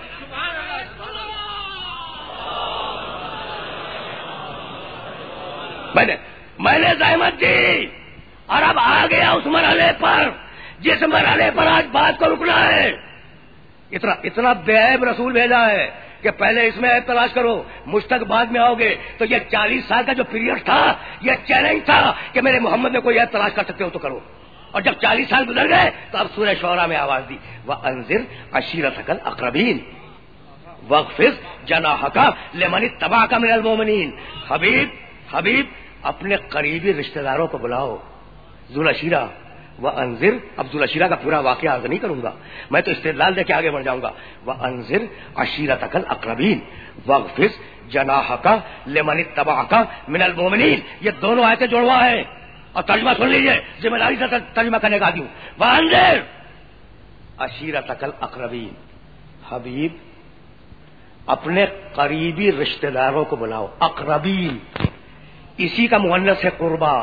Speaker 2: میں نے میں نے زحمت دی اور اب آ گیا اس مرحلے پر جس مرحلے پر آج بات کو رکنا ہے۔ اتنا اتنا بے عیب رسول بھیجا ہے کہ پہلے اس میں عیب تلاش کرو، مجھ تک بعد میں آؤ گے۔ تو یہ چالیس سال کا جو پیریڈ تھا یہ چیلنج تھا کہ میرے محمد میں کوئی عیب تلاش کر سکتے ہو تو کرو، اور جب چالیس سال گزر گئے تو اب سورہ شعراء میں آواز دی وَأَنذِرْ عَشِيرَتَكَ الْأَقْرَبِينَ وَاخْفِضْ جَنَاحَكَ لِمَنِ اتَّبَعَكَ مِنَ الْمُؤْمِنِينَ۔ حبیب حبیب اپنے قریبی رشتہ داروں کو بلاؤ. ذوالعشیرہ وانذر. اب ذوالعشیرہ کا پورا واقعہ عرض نہیں کروں گا, میں تو استدلال دے کے آگے بڑھ جاؤں گا. وانذر عشیرتک الاقربین واخفض جناحک لمن اتبعک من المؤمنین. یہ دونوں آیتیں جوڑوا ہے اور ترجمہ سن لیجیے, ذمہ داری سے ترجمہ کرنے کا دوں. وانذر عشیرتک الاقربین. حبیب اپنے قریبی رشتہ داروں کو بلاؤ. اقربین اسی کا مؤنث ہے قربا.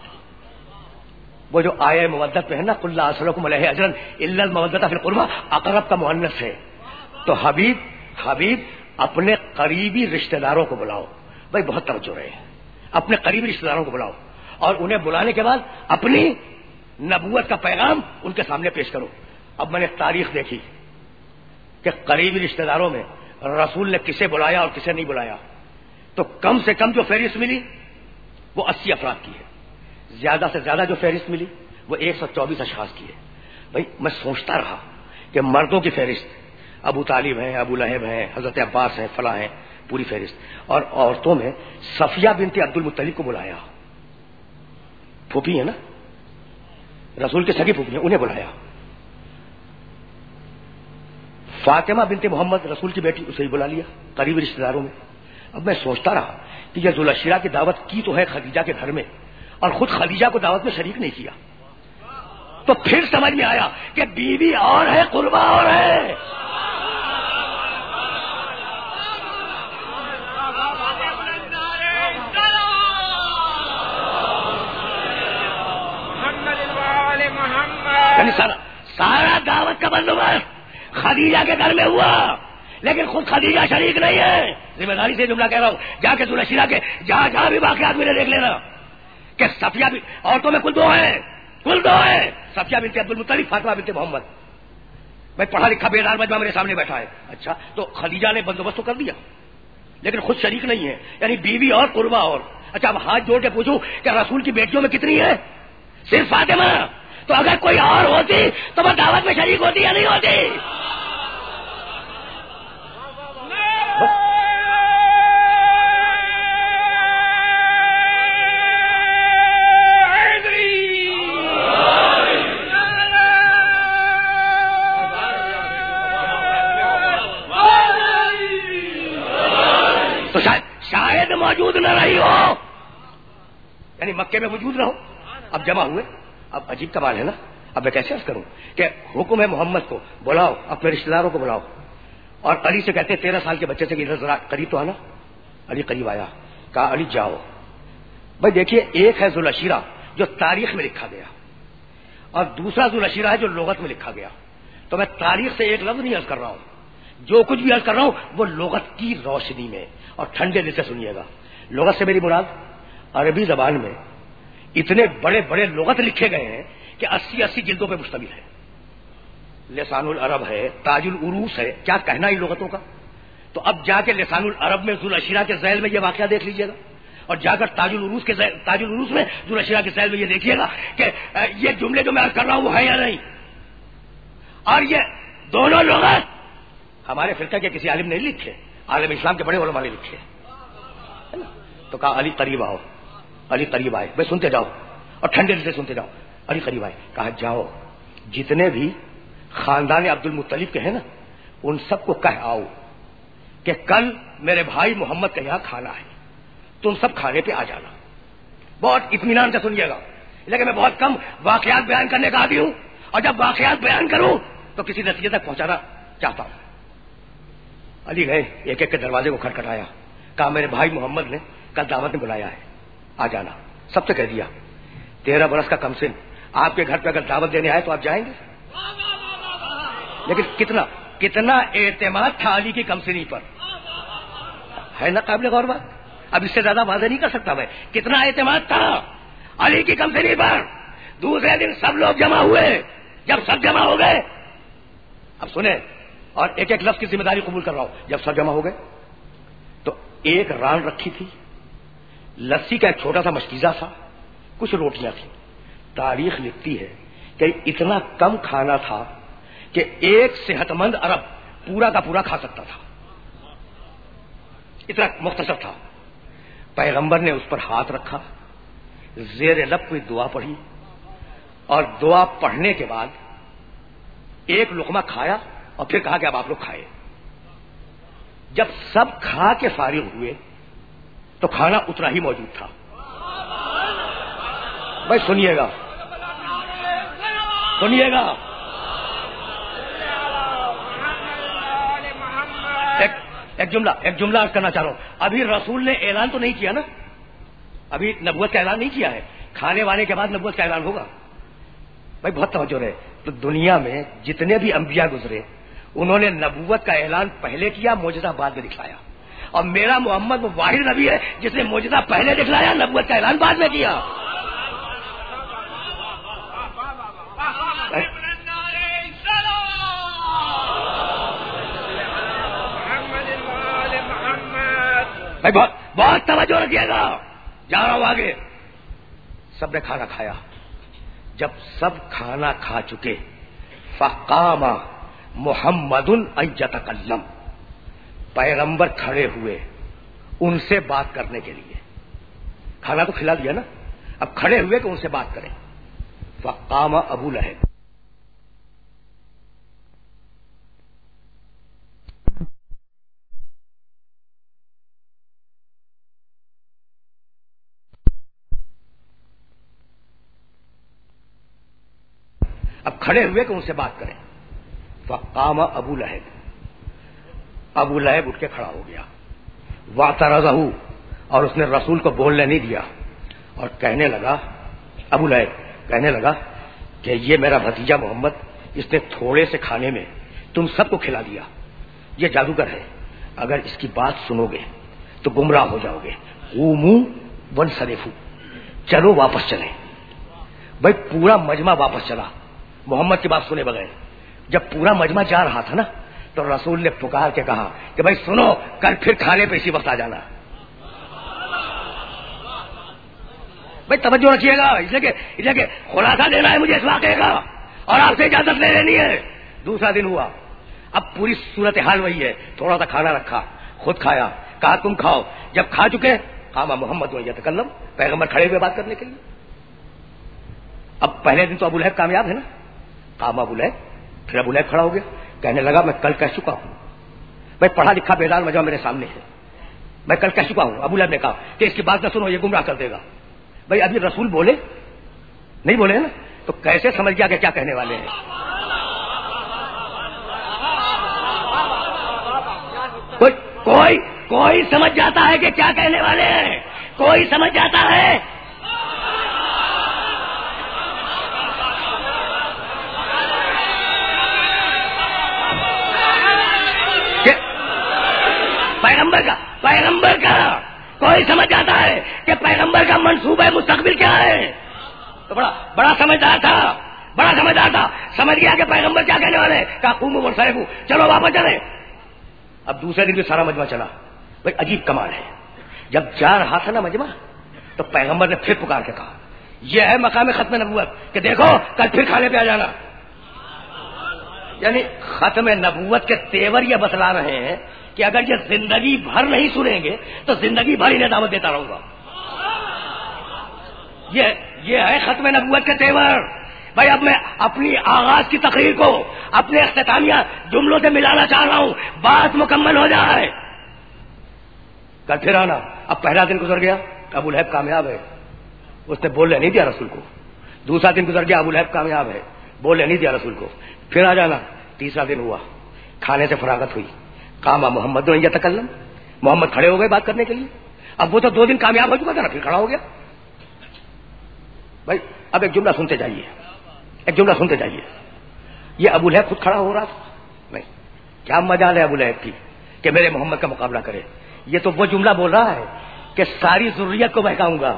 Speaker 2: وہ جو آیہ مودت میں ہے نا, قل لا اسألکم علیہ اجرا الا المودۃ فی القربى, اقرب کا مؤنث ہے. تو حبیب حبیب اپنے قریبی رشتہ داروں کو بلاؤ. بھائی بہت توجہ رہے, اپنے قریبی رشتہ داروں کو بلاؤ اور انہیں بلانے کے بعد اپنی نبوت کا پیغام ان کے سامنے پیش کرو. اب میں نے تاریخ دیکھی کہ قریبی رشتہ داروں میں رسول نے کسے بلایا اور کسے نہیں بلایا, تو کم سے کم جو فہرست ملی وہ اسی افراد کی ہے, زیادہ سے زیادہ جو فہرست ملی وہ ایک سو چوبیس اشخاص کی ہے. بھائی میں سوچتا رہا کہ مردوں کی فہرست ابو طالب ہیں, ابو لہب ہیں, حضرت عباس ہیں, فلاں ہیں, پوری فہرست. اور عورتوں میں صفیہ بنت عبد المطلب کو بلایا, پھوپھی ہے نا رسول کے سگی پھوپھی ہیں, انہیں بلایا. فاطمہ بنت محمد رسول کی بیٹی, اسے ہی بلا لیا قریبی رشتہ داروں میں. اب میں سوچتا رہا کہ یہ ذوالعشیرہ کی دعوت کی تو ہے خدیجہ کے گھر میں, اور خود خدیجہ کو دعوت میں شریک نہیں کیا. تو پھر سمجھ میں آیا کہ بیوی اور ہے, قربا اور ہے. یعنی سارا سارا دعوت کا بندوبست خدیجہ کے گھر میں ہوا, لیکن خود خدیجہ شریک نہیں ہے. ذمہ داری سے جملہ کہہ رہا ہوں, جا کے ذوالعشیرہ کے جہاں جہاں بھی واقعات میں دیکھ لینا کہ صفیہ بھی, عورتوں میں کل دو ہیں, کل دو ہیں, صفیہ بنت عبد المطلب, فاطمہ بنت محمد. میں پڑھا لکھا بیدار مجمع میرے سامنے بیٹھا ہے. اچھا تو خدیجہ نے بندوبست تو کر دیا لیکن خود شریک نہیں ہے, یعنی بیوی اور قربا اور. اچھا اب ہاتھ جوڑ کے پوچھوں کہ رسول کی بیٹیوں میں کتنی ہے؟ صرف فاطمہ. تو اگر کوئی اور ہوتی تو وہ دعوت میں شریک ہوتی یا نہیں ہوتی؟ تو شاید شاید موجود نہ رہی ہو, یعنی مکے میں موجود رہو. اب جمع ہوئے. اب عجیب کمال ہے نا, اب میں کیسے عرض کروں کہ حکم ہے محمد کو بلاؤ, اپنے رشتہ داروں کو بلاؤ. اور علی سے کہتے ہیں تیرہ سال کے بچے سے کہ ادھر ذرا قریب تو آنا. علی قریب آیا, کہا علی جاؤ. بھائی دیکھیے, ایک ہے ذوالعشیرہ جو تاریخ میں لکھا گیا, اور دوسرا ذوالعشیرہ ہے جو لغت میں لکھا گیا. تو میں تاریخ سے ایک لفظ نہیں عرض کر رہا ہوں, جو کچھ بھی عرض کر رہا ہوں وہ لغت کی روشنی میں, اور ٹھنڈے دل سے سنیے گا. لغت سے میری مراد عربی زبان میں اتنے بڑے بڑے لغت لکھے گئے ہیں کہ اسی اسی جلدوں پہ مشتمل ہے. لسان العرب ہے, تاج العروس ہے, کیا کہنا ہی لغتوں کا. تو اب جا کے لسان العرب میں ذوالعشیرہ کے ذیل میں یہ واقعہ دیکھ لیجئے گا, اور جا کر تاج العروس کے تاج العروس میں ذوالعشیرہ کے ذیل میں یہ دیکھیے گا کہ یہ جملے جو میں عرض کر رہا ہوں وہ ہے یا نہیں. اور یہ دونوں لغت ہمارے فرقہ کے کسی عالم نے لکھے, عالم اسلام کے بڑے علماء نے لکھے. تو کہا علی قریب آؤ. علی قریب آئے. بھائی سنتے جاؤ اور ٹھنڈے دل سے سنتے جاؤ. علی قریب آئے, کہا جاؤ جتنے بھی خاندان عبد المطلب کے ہیں نا ان سب کو کہہ آؤ کہ کل میرے بھائی محمد کے یہاں کھانا ہے, تم سب کھانے پہ آ جانا. بہت اطمینان سے سنیے گا, لیکن میں بہت کم واقعات بیان کرنے کا عادی ہوں, اور جب واقعات بیان کروں تو کسی نتیجے تک پہنچانا چاہتا ہوں. علی گئے, ایک ایک کے دروازے کو کھٹکھٹایا, کہا میرے بھائی محمد نے کل دعوت میں بلایا ہے, آ جانا. سب سے کہہ دیا تیرہ برس کا کم سن, آپ کے گھر پہ اگر دعوت دینے آئے تو آپ جائیں گے. لیکن کتنا کتنا اعتماد تھا علی کی کمسنی پر, ہے نا قابل غور بات. اب اس سے زیادہ واضح نہیں کر سکتا میں, کتنا اعتماد تھا علی کی کمسنی پر. دوسرے دن سب لوگ جمع ہوئے. جب سب جمع ہو گئے, اب سنیں, اور ایک ایک لفظ کی ذمہ داری قبول کر رہا ہوں. جب سب جمع ہو گئے تو ایک ران رکھی تھی, لسی کا ایک چھوٹا سا مشکیزہ تھا, کچھ روٹیاں تھیں. تاریخ لکھتی ہے کہ اتنا کم کھانا تھا کہ ایک صحت مند عرب پورا کا پورا کھا سکتا تھا, اتنا مختصر تھا. پیغمبر نے اس پر ہاتھ رکھا، زیر لب کوئی دعا پڑھی، اور دعا پڑھنے کے بعد ایک لقمہ کھایا اور پھر کہا کہ اب آپ لوگ کھائے۔ جب سب کھا کے فارغ ہوئے تو کھانا اتنا ہی موجود تھا۔ بھائی سنیے گا سنیے گا ایک, ایک جملہ ایک جملہ عرض کرنا چاہ رہا ہوں۔ ابھی رسول نے اعلان تو نہیں کیا نا، ابھی نبوت کا اعلان نہیں کیا ہے، کھانے وانے کے بعد نبوت کا اعلان ہوگا۔ بھائی بہت توجہ رہے، تو دنیا میں جتنے بھی انبیاء گزرے انہوں نے نبوت کا اعلان پہلے کیا، معجزہ بعد میں دکھلایا، اور میرا محمد وہ واحد نبی ہے جس نے معجزہ پہلے دکھلایا، نبوت کا اعلان بعد میں کیا۔ بھائی بہت بہت توجہ رکھیے گا، جا رہا ہوں آگے۔ سب نے کھانا کھایا، جب سب کھانا کھا چکے فقام محمد ان یتکلم، پیغمبر کھڑے ہوئے ان سے بات کرنے کے لیے۔ کھانا تو کھلا دیا نا، اب کھڑے ہوئے کہ ان سے بات کریں۔ فقام ابو لہب، اب کھڑے ہوئے کہ ان سے بات کریں۔ فقام ابو لہب، ابو لہب اٹھ کے کھڑا ہو گیا۔ واعترضہ، اور اس نے رسول کو بولنے نہیں دیا، اور کہنے لگا، ابو لہب کہنے لگا کہ یہ میرا بھتیجا محمد، اس نے تھوڑے سے کھانے میں تم سب کو کھلا دیا، یہ جادوگر ہے، اگر اس کی بات سنو گے تو گمراہ ہو جاؤ گے۔ قوموا وانصرفوا، چلو واپس چلیں۔ بھائی پورا مجمع واپس چلا محمد کی بات سنے بغیر۔ جب پورا مجمع جا رہا تھا نا تو رسول نے پکار کے کہا کہ بھائی سنو، کل پھر کھانے پہ اسی وقت آ جانا۔ بھائی توجہ رکھیے گا، اس لیے اس لیے خلاصہ دینا ہے مجھے اس واقعے کا، اور آپ سے اجازت لے لینی ہے۔ دوسرا دن ہوا، اب پوری صورت حال وہی ہے، تھوڑا سا کھانا رکھا، خود کھایا، کہا تم کھاؤ۔ جب کھا چکے قام محمد یتکلم، پیغمبر کھڑے ہوئے بات کرنے کے لیے۔ اب پہلے دن تو ابو لہب کامیاب ہے نا، قام ابو لہب، پھر ابو لہب کھڑا ہو گیا، کہنے لگا میں کل کہہ چکا ہوں، بھائی پڑھا لکھا بیدار مجمع میرے سامنے ہے، میں کل کہہ چکا ہوں۔ ابو لہب نے کہا کہ اس کی بات نہ سنو، یہ گمراہ کر دے گا۔ بھائی ابھی رسول بولے نہیں بولے نا، تو کیسے سمجھ گیا کہ کیا کہنے والے ہیں؟ کوئی کوئی کوئی سمجھ جاتا ہے کہ کیا کہنے والے ہیں، کوئی سمجھ جاتا ہے۔ پیغمبر کا پیغمبر کا کوئی سمجھ جاتا ہے کہ پیغمبر کا منصوبہ مستقبل کیا ہے، تو بڑا بڑا سمجھدار تھا، بڑا سمجھدار تھا، سمجھ گیا کہ پیغمبر کیا کہنے والے ہیں، کہا قوموا وانصرفوا، چلو واپس چلیں۔ اب دوسرے دن بھی سارا مجمع چلا۔ بھائی عجیب کمال ہے، جب جا رہا تھا نا مجمع تو پیغمبر نے پھر پکار کے کہا، یہ ہے مقام ختم نبوت کہ دیکھو کل پھر کھانے پہ آ جانا۔ یعنی ختم نبوت کے تیور یہ بتلا رہے ہیں کہ اگر یہ زندگی بھر نہیں سنیں گے تو زندگی بھر انہیں دعوت دیتا رہوں گا۔ یہ یہ ہے ختم نبوت کے تیور۔ بھائی اب میں اپنی آغاز کی تقریر کو اپنے اختتامیہ جملوں سے ملانا چاہ رہا ہوں، بات مکمل ہو جائے۔ کل پھر آنا۔ اب پہلا دن گزر گیا، ابو لہب کامیاب ہے، اس نے بولنے نہیں دیا رسول کو۔ دوسرا دن گزر گیا، ابو لہب کامیاب ہے، بولنے نہیں دیا رسول کو۔ پھر آ جانا۔ تیسرا دن ہوا، کھانے سے فراغت ہوئی، قام محمد یتکلم، محمد کھڑے ہو گئے بات کرنے کے لیے۔ اب وہ تو دو دن کامیاب ہو چکا تھا نا، پھر کھڑا ہو گیا۔ بھائی اب ایک جملہ سنتے جائیے، ایک جملہ سنتے جائیے۔ یہ ابو لہب خود کھڑا ہو رہا تھا؟ نہیں، کیا مجال ہے ابو لہب کی کہ میرے محمد کا مقابلہ کرے؟ یہ تو وہ جملہ بول رہا ہے کہ ساری ذریت کو بہکاؤں گا۔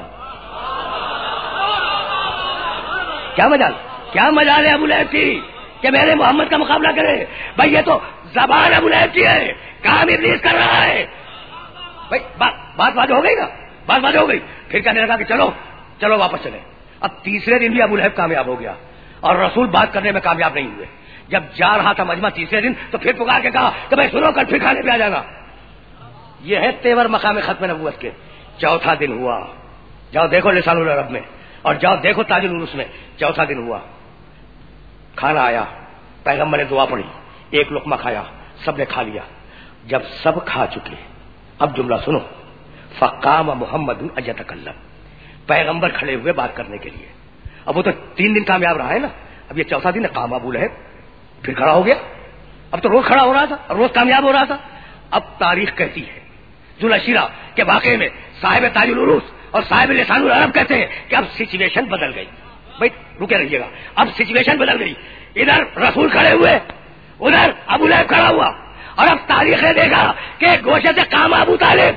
Speaker 2: کیا مجال کیا مجال ہے ابو لہب کی کہ میرے محمد کا مقابلہ کرے؟ بھائی یہ تو زبان ابو لہب کی ہے، کام ابلیس کر رہا ہے۔ بھائی بات بات واضح ہو گئی نا، بات واضح ہو گئی۔ پھر کہنے لگا کہ چلو چلو واپس چلیں۔ اب تیسرے دن بھی ابو لہب کامیاب ہو گیا اور رسول بات کرنے میں کامیاب نہیں ہوئے۔ جب جا رہا تھا مجمع تیسرے دن تو پھر پکار کے کہا کہ بھائی سنو کل پھر کھانے پہ آ جانا۔ یہ ہے تیور مقام ختم نبوت کے چوتھا دن ہوا. جاؤ دیکھو لسان العرب میں اور جاؤ دیکھو تاج العروس میں. چوتھا دن ہوا, کھانا آیا, پیغمبر نے دعا پڑھی, ایک لقمہ کھایا, سب نے کھا لیا. جب سب کھا چکے, اب جملہ سنو, فقام محمد اجتکلم, پیغمبر کھڑے ہوئے بات کرنے کے لیے. اب وہ تو تین دن کامیاب رہا ہے نا, اب یہ چوتھا دن قام ابو لہب پھر کھڑا ہو گیا. اب تو روز کھڑا ہو رہا تھا, روز کامیاب ہو رہا تھا. اب تاریخ کہتی ہے ذوالعشیرہ کے واقعے میں صاحب تاج العروس اور صاحب لسان العرب کہتے ہیں کہ اب سچویشن بدل گئی. بھائی رکے رہیے گا, اب سچویشن بدل گئی. ادھر رسول کھڑے ہوئے, ادھر ابو لہب کھڑا ہوا, اور اب تاریخ نے دیکھا کہ گوشے سے کام ابو طالب.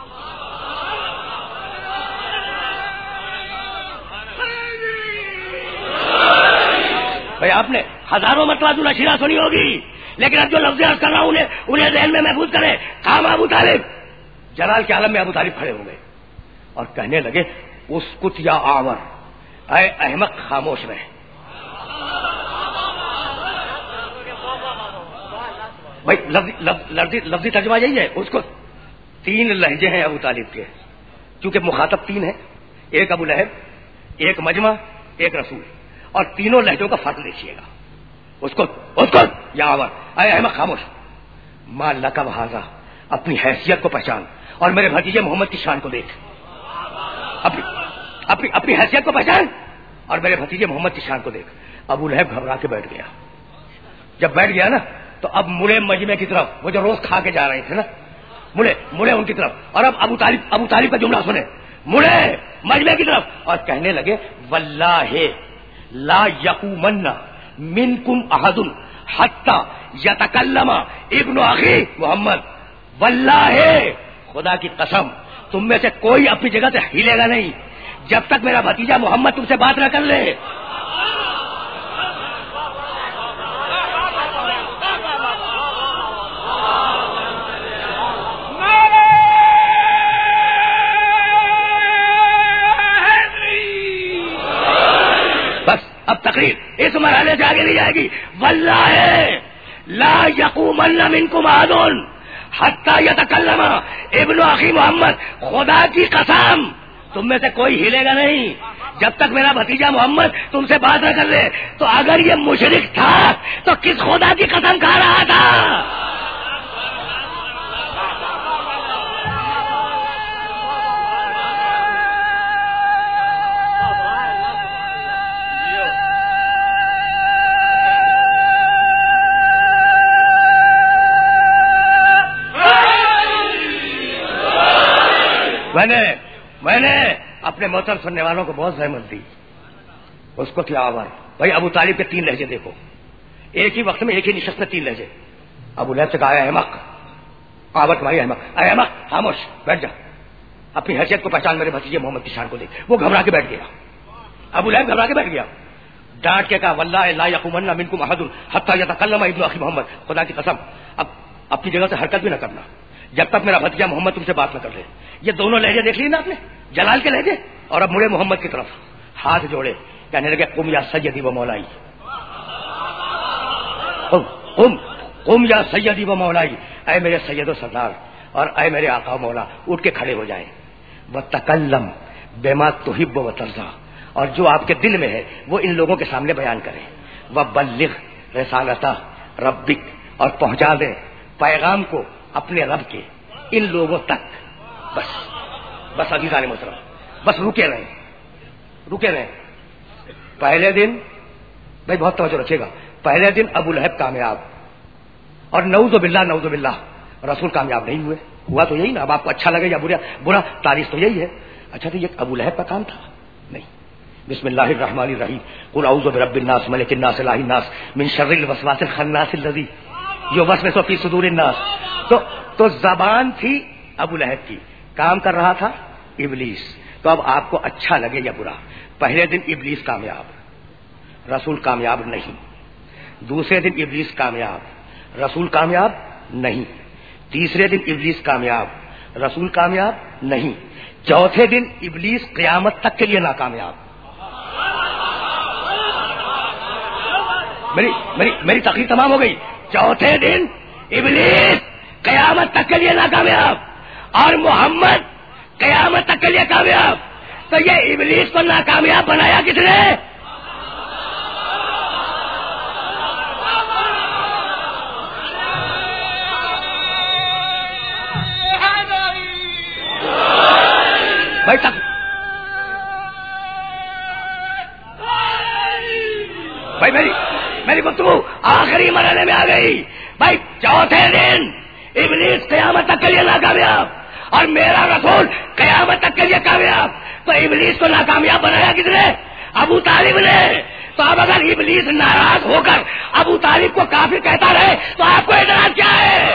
Speaker 2: بھائی آپ نے ہزاروں مرتبہ ذوالعشیرہ سنی ہوگی, لیکن اب جو لفظ عرض کر رہا ہوں انہیں انہیں ذہن میں محفوظ کرے. کام ابو طالب, جلال کے عالم میں ابو طالب کھڑے ہو گئے اور کہنے لگے اسکت یا آور, اے احمق خاموش رہے. بھائی لفظی لفظی ترجمہ یہی ہے. اس کو تین لہجے ہیں ابو طالب کے, کیونکہ مخاطب تین ہیں, ایک ابو لہب, ایک مجمع, ایک رسول, اور تینوں لہجوں کا فرق دیکھیے گا. اس کو اس کو یا آور, اے احمد خاموش, ماں لکا بہذا, اپنی حیثیت کو پہچان اور میرے بھتیجے محمد کی شان کو دیکھ. اپنی اپنی اپنی حیثیت کو پہچان اور میرے بھتیجے محمد کی شان کو دیکھ. ابو لہب گھبرا کے بیٹھ گیا. جب بیٹھ گیا نا تو اب مڑے مجمع کی طرف, وہ جو روز کھا کے جا رہے تھے نا, مڑے مڑے ان کی طرف, اور اب ابو طالب ابو طالب کا جملہ سنے, مڑے مجمع کی طرف اور کہنے لگے واللہ لا یقومن منکم احد حتی یتکلم ابن اخی محمد. واللہ, خدا کی قسم, تم میں سے کوئی اپنی جگہ سے ہلے گا نہیں جب تک میرا بھتیجا محمد تم سے بات نہ کر لے. بس اب تقریر اس مرحلے سے آگے نہیں جائے گی. واللہ لا یقومن منکم احد حتی یتکلم ابن اخی محمد, خدا کی قسم تم میں سے کوئی ہلے گا نہیں جب تک میرا بھتیجا محمد تم سے بات نہ کر لے. تو اگر یہ مشرک تھا تو کس خدا کی قسم کھا رہا تھا؟ میں نے میں نے اپنے محترم سننے والوں کو بہت زحمت دی. اس کو کیا آواز, بھائی ابو طالب کے تین لہجے دیکھو, ایک ہی وقت میں ایک ہی نشست میں تین لہجے. ابو لہب سے کہا اے احمق, آواز تمہاری احمق, اے احمق خاموش بیٹھ جا, اپنی حیثیت کو پہچان, میرے بھتیجے محمد کی شان کو دیکھ. وہ گھبرا کے بیٹھ گیا, ابو لہب گھبرا کے بیٹھ گیا, ڈانٹ کے کہا واللہ لا یقومن منکم احد حتی یتکلم ابن اخی محمد, خدا کی قسم اب اپنی جگہ سے حرکت بھی نہ کرنا جب تک میرا بھتیجا محمد تم سے بات نہ کر لے. یہ دونوں لہجے دیکھ لیے نا آپ نے, جلال کے لہجے, اور اب مڑے محمد کی طرف, ہاتھ جوڑے, کہنے لگے قم یا سیدی و مولائی, قم قم یا سیدی و مولائی, اے میرے سید و سردار اور اے میرے آقا و مولا, اٹھ کے کھڑے ہو جائیں. وتکلم بما تحب و ترضى, اور جو آپ کے دل میں ہے وہ ان لوگوں کے سامنے بیان کریں. وبلغ رسالت ربک, اور پہنچا دیں پیغام کو اپنے رب کے ان لوگوں تک. بس بس عزیزان محترم, بس رکے رہیں رکے رہیں پہلے دن, بھائی بہت توجہ رکھیے گا, پہلے دن ابو لہب کامیاب, اور نعوذ باللہ نعوذ باللہ رسول کامیاب نہیں ہوئے. ہوا تو یہی نا, اب آپ کو اچھا لگے یا برا برا تاریخ تو یہی ہے. اچھا تو یہ ابو لہب کا کام تھا نہیں. بسم اللہ الرحمن الرحیم, قل اعوذ برب الناس ملک الناس الہ الناس من شر الوسواس الخناس الذی یوسوس فی صدور الناس. تو تو زبان تھی ابو لہب کی, کام کر رہا تھا ابلیس. تو اب آپ کو اچھا لگے یا برا, پہلے دن ابلیس کامیاب, رسول کامیاب نہیں. دوسرے دن ابلیس کامیاب, رسول کامیاب نہیں. تیسرے دن ابلیس کامیاب, رسول کامیاب نہیں. چوتھے دن ابلیس قیامت تک کے لیے ناکامیاب. میری میری میری تقریر تمام ہو گئی. چوتھے دن ابلیس قیامت تک کے لیے ناکامیاب, اور محمد قیامت تک کے لیے کامیاب. تو یہ ابلیس کو ناکامیاب بنایا کس نے؟ بھائی تک بھائی میری میری گفتگو آخری مرحلے میں آ گئی. بھائی چوتھے دن ابلیس قیامت تک کے لیے ناکامیاب اور میرا رسول قیامت تک کے لیے کامیاب. تو ابلیس کو ناکامیاب بنایا کس نے؟ ابو طالب نے. تو اب اگر ابلیس ناراض ہو کر ابو طالب کو کافر کہتا رہے تو آپ کو اعتراض کیا ہے؟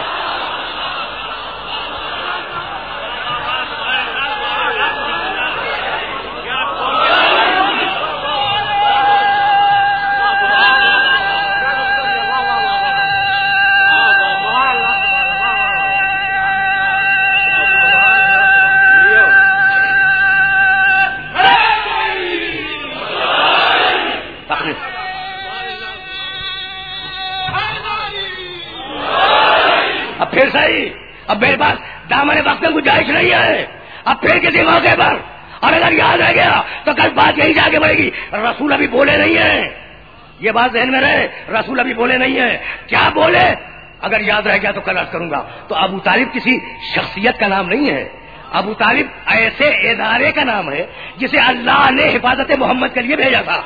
Speaker 2: پھر صحیح. اب میرے پاس دامن وقت میں گنجائش نہیں ہے. اب پھر کسی موقع پر اور اگر یاد رہ گیا تو کل بات یہی جا کے بڑھے گی. رسول ابھی بولے نہیں ہیں, یہ بات ذہن میں رہے. رسول ابھی بولے نہیں ہیں. کیا بولے اگر یاد رہ گیا تو کل عرض کروں گا. تو ابو طالب کسی شخصیت کا نام نہیں ہے. ابو طالب ایسے ادارے کا نام ہے جسے اللہ نے حفاظت محمد کے لیے بھیجا تھا.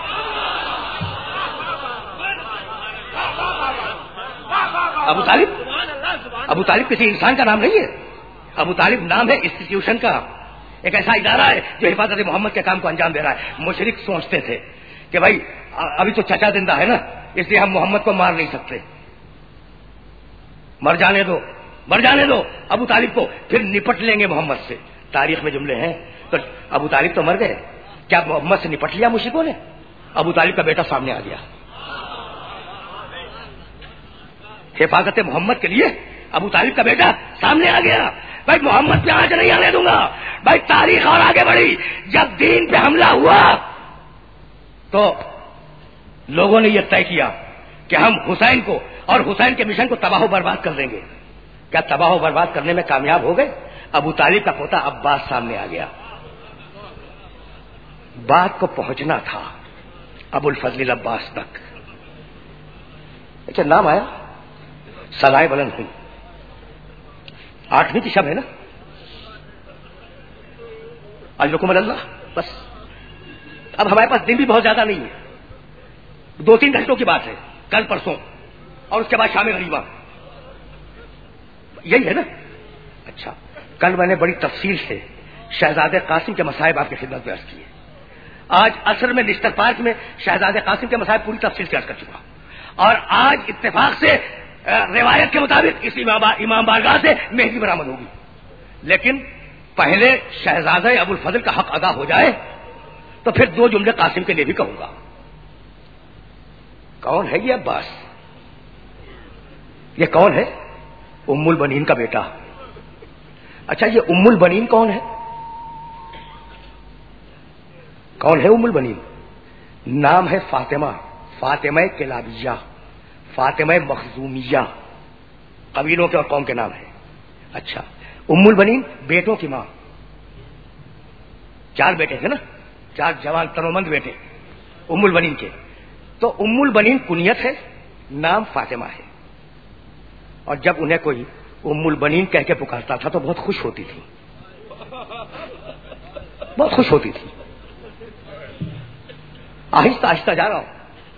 Speaker 2: ابو طالب ابو طالب کسی انسان کا نام نہیں ہے. ابو طالب نام ہے انسٹیٹیوشن کا, ایک ایسا ادارہ ہے جو حفاظت محمد کے کام کو انجام دے رہا ہے. مشرک سوچتے تھے کہ بھائی ابھی تو چچا زندہ ہے نا, اس لیے ہم محمد کو مار نہیں سکتے, مر جانے دو مر جانے دو ابو طالب کو, پھر نپٹ لیں گے محمد سے. تاریخ میں جملے ہیں. تو ابو طالب تو مر گئے, کیا محمد سے نپٹ لیا مشرکوں نے؟ ابو طالب کا بیٹا سامنے آ گیا حفاظت محمد کے لیے. ابو طالب کا بیٹا سامنے آ گیا. بھائی محمد پہ آنچ نہیں آنے دوں گا. بھائی تاریخ اور آگے بڑھی. جب دین پہ حملہ ہوا تو لوگوں نے یہ طے کیا کہ ہم حسین کو اور حسین کے مشن کو تباہ و برباد کر دیں گے. کیا تباہ و برباد کرنے میں کامیاب ہو گئے؟ ابو طالب کا پوتا عباس سامنے آ گیا. بات کو پہنچنا تھا ابو الفضل عباس تک. اچھا نام آیا, سلائے بلند ہوئی. آٹھویں کی شب ہے نا, الکم اللہ. بس اب ہمارے پاس دن بھی بہت زیادہ نہیں ہے, دو تین گھنٹوں کی بات ہے, کل پرسوں اور اس کے بعد شام غریبہ, یہی ہے نا. اچھا کل میں نے بڑی تفصیل سے شہزادے قاسم کے مصائب آپ کی خدمت میں عرض کیے. آج عصر میں لسٹر پارک میں شہزادے قاسم کے مصائب پوری تفصیل سے عرض کر چکا. اور آج اتفاق سے روایت کے مطابق اس امام بارگاہ سے مہدی برآمد ہوگی. لیکن پہلے شہزادہ ابو الفضل کا حق ادا ہو جائے تو پھر دو جملے قاسم کے لیے بھی کہوں گا. کون ہے یہ عباس؟ یہ کون ہے؟ ام البنین کا بیٹا. اچھا یہ ام البنین کون ہے؟ کون ہے ام البنین؟ نام ہے فاطمہ, فاطمہ کلابیہ, فاطمہ مخزومیہ, قبیلوں کے اور قوم کے نام ہے. اچھا ام البنین بیٹوں کی ماں. چار بیٹے تھے نا, چار جوان تنومند بیٹے ام البنین کے. تو ام البنین کنیت ہے, نام فاطمہ ہے. اور جب انہیں کوئی ام البنین کہہ کے پکارتا تھا تو بہت خوش ہوتی تھی, بہت خوش ہوتی تھی. آہستہ آہستہ جا رہا ہوں.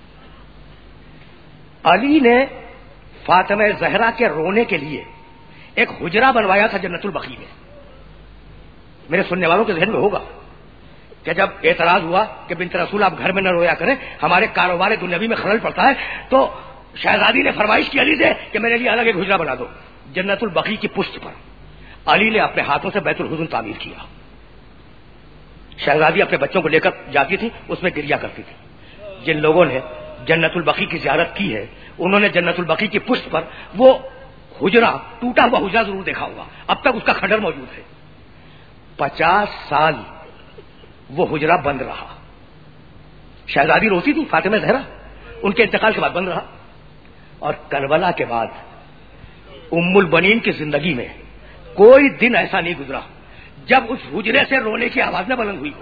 Speaker 2: علی نے فاطمہ زہرا کے رونے کے لیے ایک حجرہ بنوایا تھا جنت البقیع میں. میرے سننے والوں کے ذہن میں ہوگا کہ جب اعتراض ہوا کہ بنت رسول آپ گھر میں نہ رویا کریں, ہمارے کاروبار دنیاوی میں خلل پڑتا ہے, تو شہزادی نے فرمائش کی علی سے کہ میرے لیے الگ ایک حجرہ بنا دو. جنت البقیع کی پشت پر علی نے اپنے ہاتھوں سے بیت الحزن تعمیر کیا. شہزادی اپنے بچوں کو لے کر جاتی تھی, اس میں گریا کرتی تھی. جن لوگوں نے جنت البقیع کی زیارت کی ہے انہوں نے جنت البقیع کی پشت پر وہ حجرہ, ٹوٹا ہوا حجرہ ضرور دیکھا ہوگا. اب تک اس کا کھنڈر موجود ہے. پچاس سال وہ حجرہ بند رہا. شہزادی روتی تھی فاطمہ زہرا, ان کے انتقال کے بعد بند رہا. اور کربلا کے بعد ام البنین کی زندگی میں کوئی دن ایسا نہیں گزرا جب اس حجرے سے رونے کی آواز نہ بلند ہوئی ہو.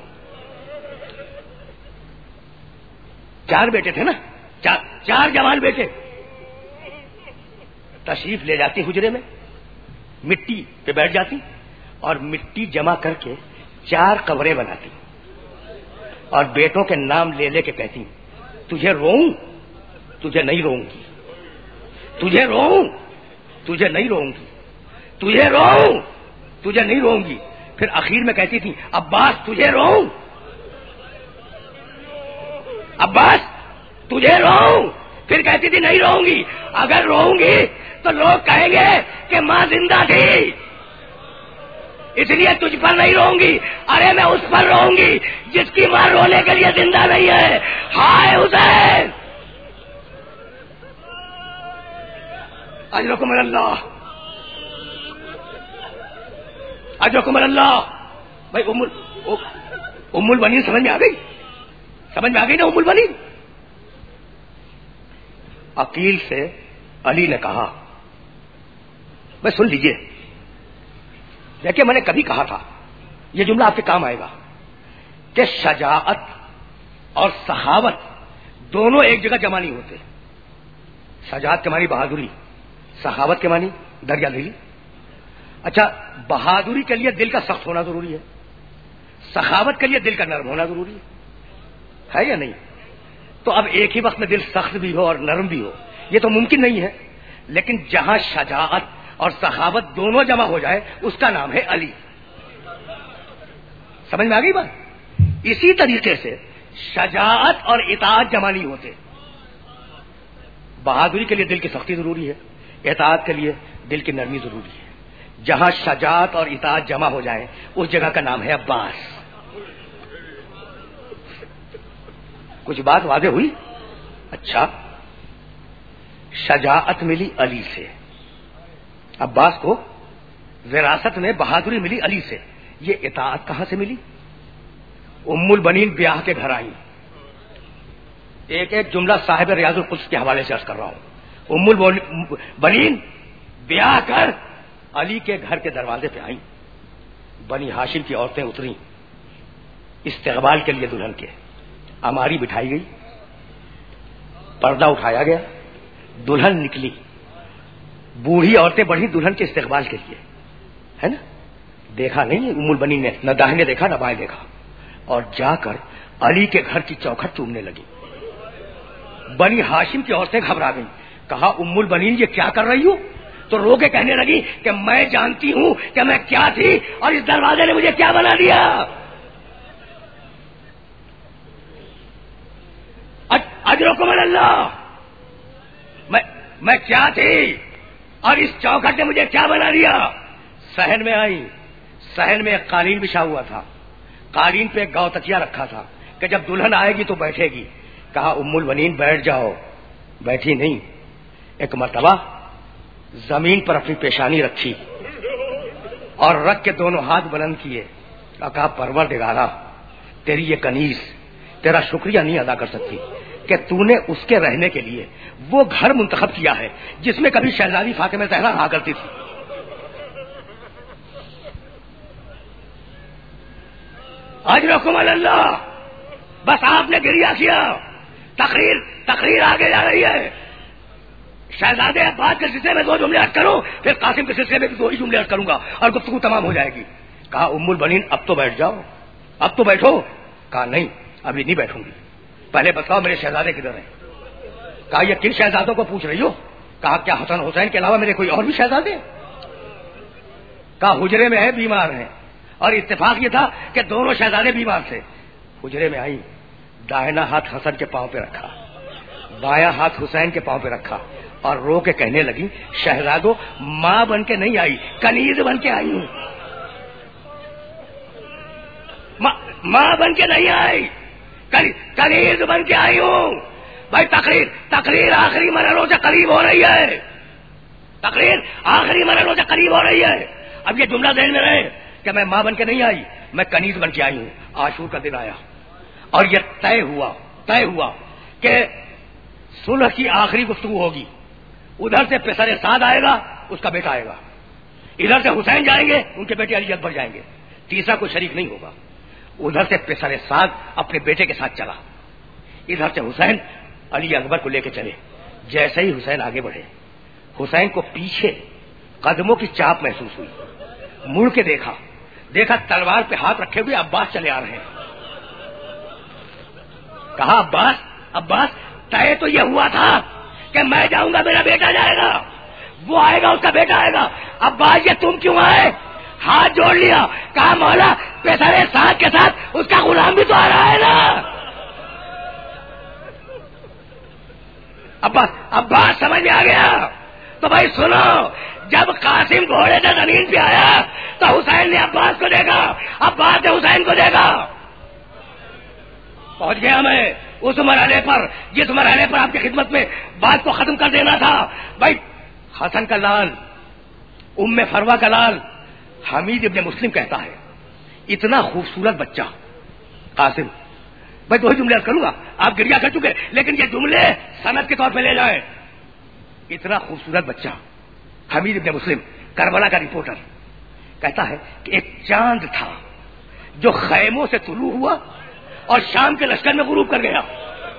Speaker 2: چار بیٹے تھے نا, چار, چار جوان بیٹے. تشریف لے جاتی حجرے میں, مٹی پہ بیٹھ جاتی اور مٹی جمع کر کے چار قبریں بناتی اور بیٹوں کے نام لے لے کے کہتی تجھے روؤں, تجھے نہیں روؤں گی, تجھے روؤں, تجھے نہیں روؤں گی, تجھے روؤں, تجھے نہیں روؤں گی. پھر اخیر میں کہتی تھی عباس تجھے روؤں, عباس تجھے روؤں. پھر کہتی تھی نہیں روؤں گی, اگر روؤں گی تو لوگ کہیں گے کہ ماں زندہ تھی, اس لیے تجھ پر نہیں روؤں گی. ارے میں اس پر روؤں گی جس کی ماں رونے کے لیے زندہ نہیں ہے. ہائے حسین, اجرکم اللہ, اجرکم اللہ. بھائی ام ام البنین سمجھ میں آ گئی, سمجھ میں آ گئی نا ام البنین. عقیل سے علی نے کہا میں سن لیجئے, دیکھیں میں نے کبھی کہا تھا یہ جملہ آپ کے کام آئے گا کہ شجاعت اور سخاوت دونوں ایک جگہ جمع نہیں ہوتے. شجاعت کے معنی بہادری, سخاوت کے معنی دریا دلی. اچھا بہادری کے لیے دل کا سخت ہونا ضروری ہے, سخاوت کے لیے دل کا نرم ہونا ضروری ہے, ہے یا نہیں؟ تو اب ایک ہی وقت میں دل سخت بھی ہو اور نرم بھی ہو یہ تو ممکن نہیں ہے. لیکن جہاں شجاعت اور سخاوت دونوں جمع ہو جائے اس کا نام ہے علی. سمجھ میں آ گئی بات؟ اسی طریقے سے شجاعت اور اطاعت جمع نہیں ہوتے. بہادری کے لیے دل کی سختی ضروری ہے, اطاعت کے لیے دل کی نرمی ضروری ہے. جہاں شجاعت اور اطاعت جمع ہو جائے اس جگہ کا نام ہے عباس. کچھ بات واضح ہوئی؟ اچھا شجاعت ملی علی سے, عباس کو وراثت میں بہادری ملی علی سے. یہ اطاعت کہاں سے ملی؟ ام البنین بیاہ کے گھر آئی. ایک ایک جملہ صاحب ریاض القدس کے حوالے سے عرض کر رہا ہوں. ام البنین بیاہ کر علی کے گھر کے دروازے پہ آئیں. بنی ہاشم کی عورتیں اتری استقبال کے لیے دلہن کے. اماری بٹھائی گئی, پردہ اٹھایا گیا, دلہن نکلی. بوڑھی عورتیں بڑھی دلہن کے استقبال کے لیے, ہے نا. دیکھا نہیں ام البنین نے, نہ داہنے دیکھا نہ بائیں دیکھا, اور جا کر علی کے گھر کی چوکھٹ چومنے لگی. بنی ہاشم کی عورتیں گھبرا گئیں. کہا ام البنین یہ کیا کر رہی ہو؟ تو رو کے کہنے لگی کہ میں جانتی ہوں کہ میں کیا تھی اور اس دروازے نے مجھے کیا بنا دیا. اجرکم اللہ, میں میں کیا تھی اور اس چوکھٹ نے مجھے کیا بنا دیا. صحن میں آئی. صحن میں ایک قالین بچھا ہوا تھا, قالین پہ گاؤ تکیا رکھا تھا کہ جب دلہن آئے گی تو بیٹھے گی. کہا ام البنین بیٹھ جاؤ. بیٹھی نہیں. ایک مرتبہ زمین پر اپنی پیشانی رکھی اور رکھ کے دونوں ہاتھ بلند کیے. کہا پروردگارا تیری یہ کنیز تیرا شکریہ نہیں ادا کر سکتی کہ تو نے اس کے رہنے کے لیے وہ گھر منتخب کیا ہے جس میں کبھی شہزادی فاطمہ زہرا رہا کرتی تھی. اجرکم اللہ. بس آپ نے گریہ کیا. تقریر تقریر آگے جا رہی ہے. شہزادے عباس کے سلسلے میں دو جملے عرض کروں, پھر قاسم کے سلسلے میں بھی دو ہی جملے عرض کروں گا اور گفتگو تمام ہو جائے گی. کہا ام البنین اب تو بیٹھ جاؤ, اب تو بیٹھو. کہا نہیں ابھی نہیں بیٹھوں گی, پہلے بتاؤ میرے شہزادے کدھر ہیں. کہا یہ کن شہزادوں کو پوچھ رہی ہو؟ کہا کیا حسن حسین کے علاوہ میرے کوئی اور بھی شہزادے؟ کہا حجرے میں ہے, بیمار ہیں. اور اتفاق یہ تھا کہ دونوں شہزادے بیمار تھے. حجرے میں آئی, داہنا ہاتھ حسن کے پاؤں پہ رکھا, بایاں ہاتھ حسین کے پاؤں پہ رکھا اور رو کے کہنے لگی شہزادو ماں بن کے نہیں آئی, کنیز بن کے آئی ہوں. ماں بن کے نہیں آئی, کنیز بن کے آئی ہوں. بھائی تقریر تقریر آخری مرحلوں سے قریب ہو رہی ہے. تقریر آخری مرحلوں سے قریب ہو رہی ہے. اب یہ جملہ ذہن میں رہے کہ میں ماں بن کے نہیں آئی, میں کنیز بن کے آئی ہوں. عاشور کا دن آیا اور یہ طے ہوا طے ہوا کہ صلح کی آخری گفتگو ہوگی. ادھر سے پسر سعد آئے گا, اس کا بیٹا آئے گا. ادھر سے حسین جائیں گے, ان کے بیٹے علی اکبر جائیں گے. تیسرا کوئی شریک نہیں ہوگا. ادھر سے پسر سعد اپنے بیٹے کے ساتھ چلا, ادھر سے حسین علی اکبر کو لے کے چلے. جیسے ہی حسین آگے بڑھے, حسین کو پیچھے قدموں کی چاپ محسوس ہوئی. مڑ کے دیکھا دیکھا تلوار پہ ہاتھ رکھے ہوئے عباس چلے آ رہے ہیں. کہا عباس عباس طے تو یہ ہوا تھا کہ میں جاؤں گا میرا بیٹا جائے گا, وہ آئے گا اس کا بیٹا آئے گا. عباس یہ تم کیوں آئے؟ ہاتھ جوڑ لیا, کہا مولا پسر سعد کے ساتھ اس کا غلام بھی تو آ رہا ہے نا. عباس عباس سمجھ میں آ گیا. تو بھائی سنو, جب قاسم گھوڑے سے زمین پہ آیا تو حسین نے عباس کو دیکھا, عباس نے حسین کو دیکھا. پہنچ گیا میں اس مرحلے پر جس مرحلے پر آپ کی خدمت میں بات کو ختم کر دینا تھا. بھائی حسن کا لال, ام فروا کا لال حمید ابن مسلم کہتا ہے اتنا خوبصورت بچہ قاسم. بھائی دو ہی جملے کروں گا, آپ گریا کر چکے, لیکن یہ جملے سند کے طور پہ لے جائیں. اتنا خوبصورت بچہ حمید ابن مسلم کربلا کا رپورٹر کہتا ہے کہ ایک چاند تھا جو خیموں سے طلوع ہوا اور شام کے لشکر میں غروب کر گیا.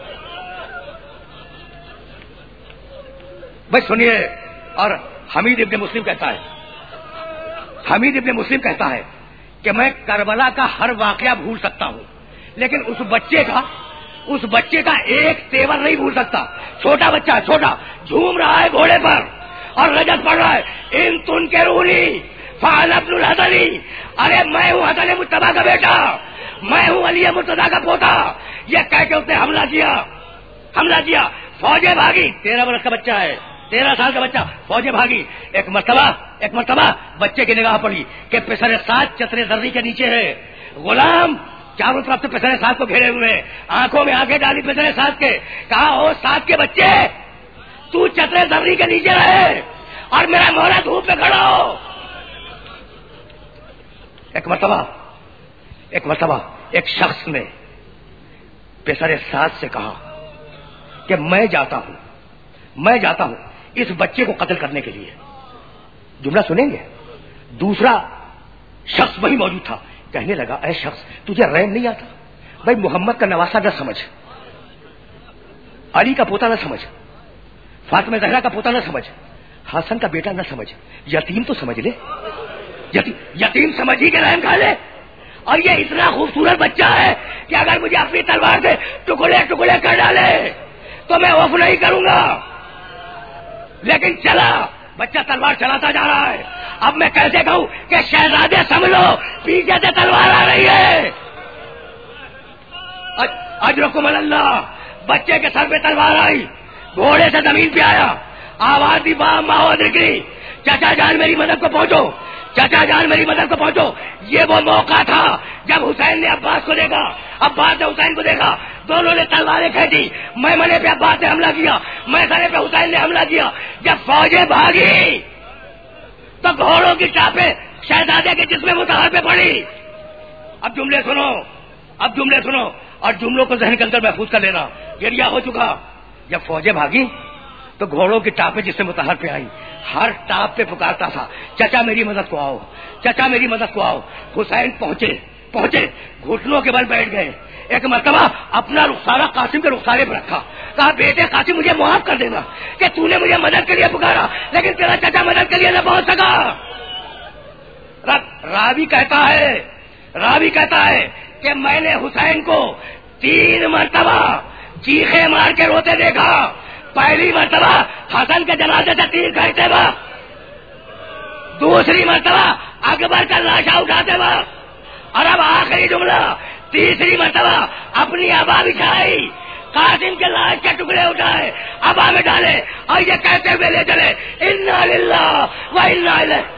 Speaker 2: بھائی سنیے, اور حمید ابن مسلم کہتا ہے حمید ابن مسلم کہتا ہے کہ میں کربلا کا ہر واقعہ بھول سکتا ہوں, لیکن اس بچے کا اس بچے کا ایک تیور نہیں بھول سکتا. چھوٹا بچہ چھوٹا جھوم رہا ہے گھوڑے پر اور رجت پڑ رہا ہے, ان تن کے رونی فعل ابن الحسنی, ارے میں ہوں حسن مجتبیٰ کا بیٹا, میں ہوں علی مرتضیٰ کا پوتا. یہ کہہ کے اس نے حملہ کیا حملہ کیا فوجیں بھاگی. تیرہ برس کا بچہ ہے, تیرہ سال کا بچہ, فوجیں بھاگی. ایک مرتبہ ایک مرتبہ بچے کی نگاہ پڑی کہ پسر سعد چترے زرعی کے نیچے ہے. غلام چاروں طرف سے پسر سعد کو گھیرے ہوئے, آنکھوں میں آنکھیں ڈالی پسر سعد کے. کہا او سعد کے بچے, تو چترے زرعی کے نیچے رہے اور میرا مولا دھوپ میں کھڑا ہو. ایک مرتبہ ایک مرتبہ ایک شخص نے پسر سعد سے کہا کہ میں جاتا ہوں میں جاتا ہوں اس بچے کو قتل کرنے کے لیے. جملہ سنیں گے. دوسرا شخص وہی موجود تھا, کہنے لگا اے شخص تجھے رحم نہیں آتا؟ بھائی محمد کا نواسا نہ سمجھ, علی کا پوتا نہ سمجھ, فاطمہ زہرا کا پوتا نہ سمجھ, حسن کا بیٹا نہ سمجھ, یتیم تو سمجھ لے. یتیم, یتیم سمجھ ہی کے رحم کھا لے. اور یہ اتنا خوبصورت بچہ ہے کہ اگر مجھے اپنی تلوار سے ٹکڑے ٹکڑے کر ڈالے تو میں وف نہیں کروں گا. لیکن چلا بچہ تلوار چلاتا جا رہا ہے. اب میں کیسے کہوں کہ شہزادے سمجھ لو پیچھے سے تلوار آ رہی ہے. اجرکم اللہ, بچے کے سر پہ تلوار آئی, گھوڑے سے زمین پہ آیا, آواز دی با ماں گری, چچا جان میری مدد کو پہنچو, چچا جان میری مدد کو پہنچو. یہ وہ موقع تھا جب حسین نے عباس کو دیکھا, عباس نے حسین کو دیکھا, دونوں نے تلواریں کھینچی. میمنے پہ عباس نے حملہ کیا, میسرے پہ حسین نے حملہ کیا. جب فوجیں بھاگی تو گھوڑوں کی چاپیں شہزادے کے جسم مطہر پہ پڑی. اب جملے سنو اب جملے سنو اور جملوں کو ذہن کے اندر محفوظ کر لینا. گریا ہو چکا. جب فوجیں بھاگی تو گھوڑوں کی ٹاپیں جس سے متحر پہ آئی, ہر ٹاپ پہ پکارتا تھا چچا میری مدد کو آؤ, چچا میری مدد کو آؤ. حسین پہنچے پہنچے گھٹنوں کے بل بیٹھ گئے. ایک مرتبہ اپنا رخسارہ قاسم کے رخسارے پہ رکھا, کہا بیٹے قاسم مجھے معاف کر دینا کہ تو نے مجھے مدد کے لیے پکارا لیکن تیرا چچا مدد کے لیے نہ پہنچ سکا. راوی کہتا ہے راوی کہتا ہے کہ میں نے حسین کو تین مرتبہ چیخے مار کے روتے دیکھا. پہلی مرتبہ حسن کے جنازے سے تیر کھینچتے وقت, دوسری مرتبہ اکبر کا لاشا اٹھاتے وقت, اور اب آخری جملہ تیسری مرتبہ اپنی آبا بچھائی, قاسم کے لاش کے ٹکڑے اٹھائے, آبا میں ڈالے اور یہ کہتے ہوئے لے چلے انا للہ و انا الیہ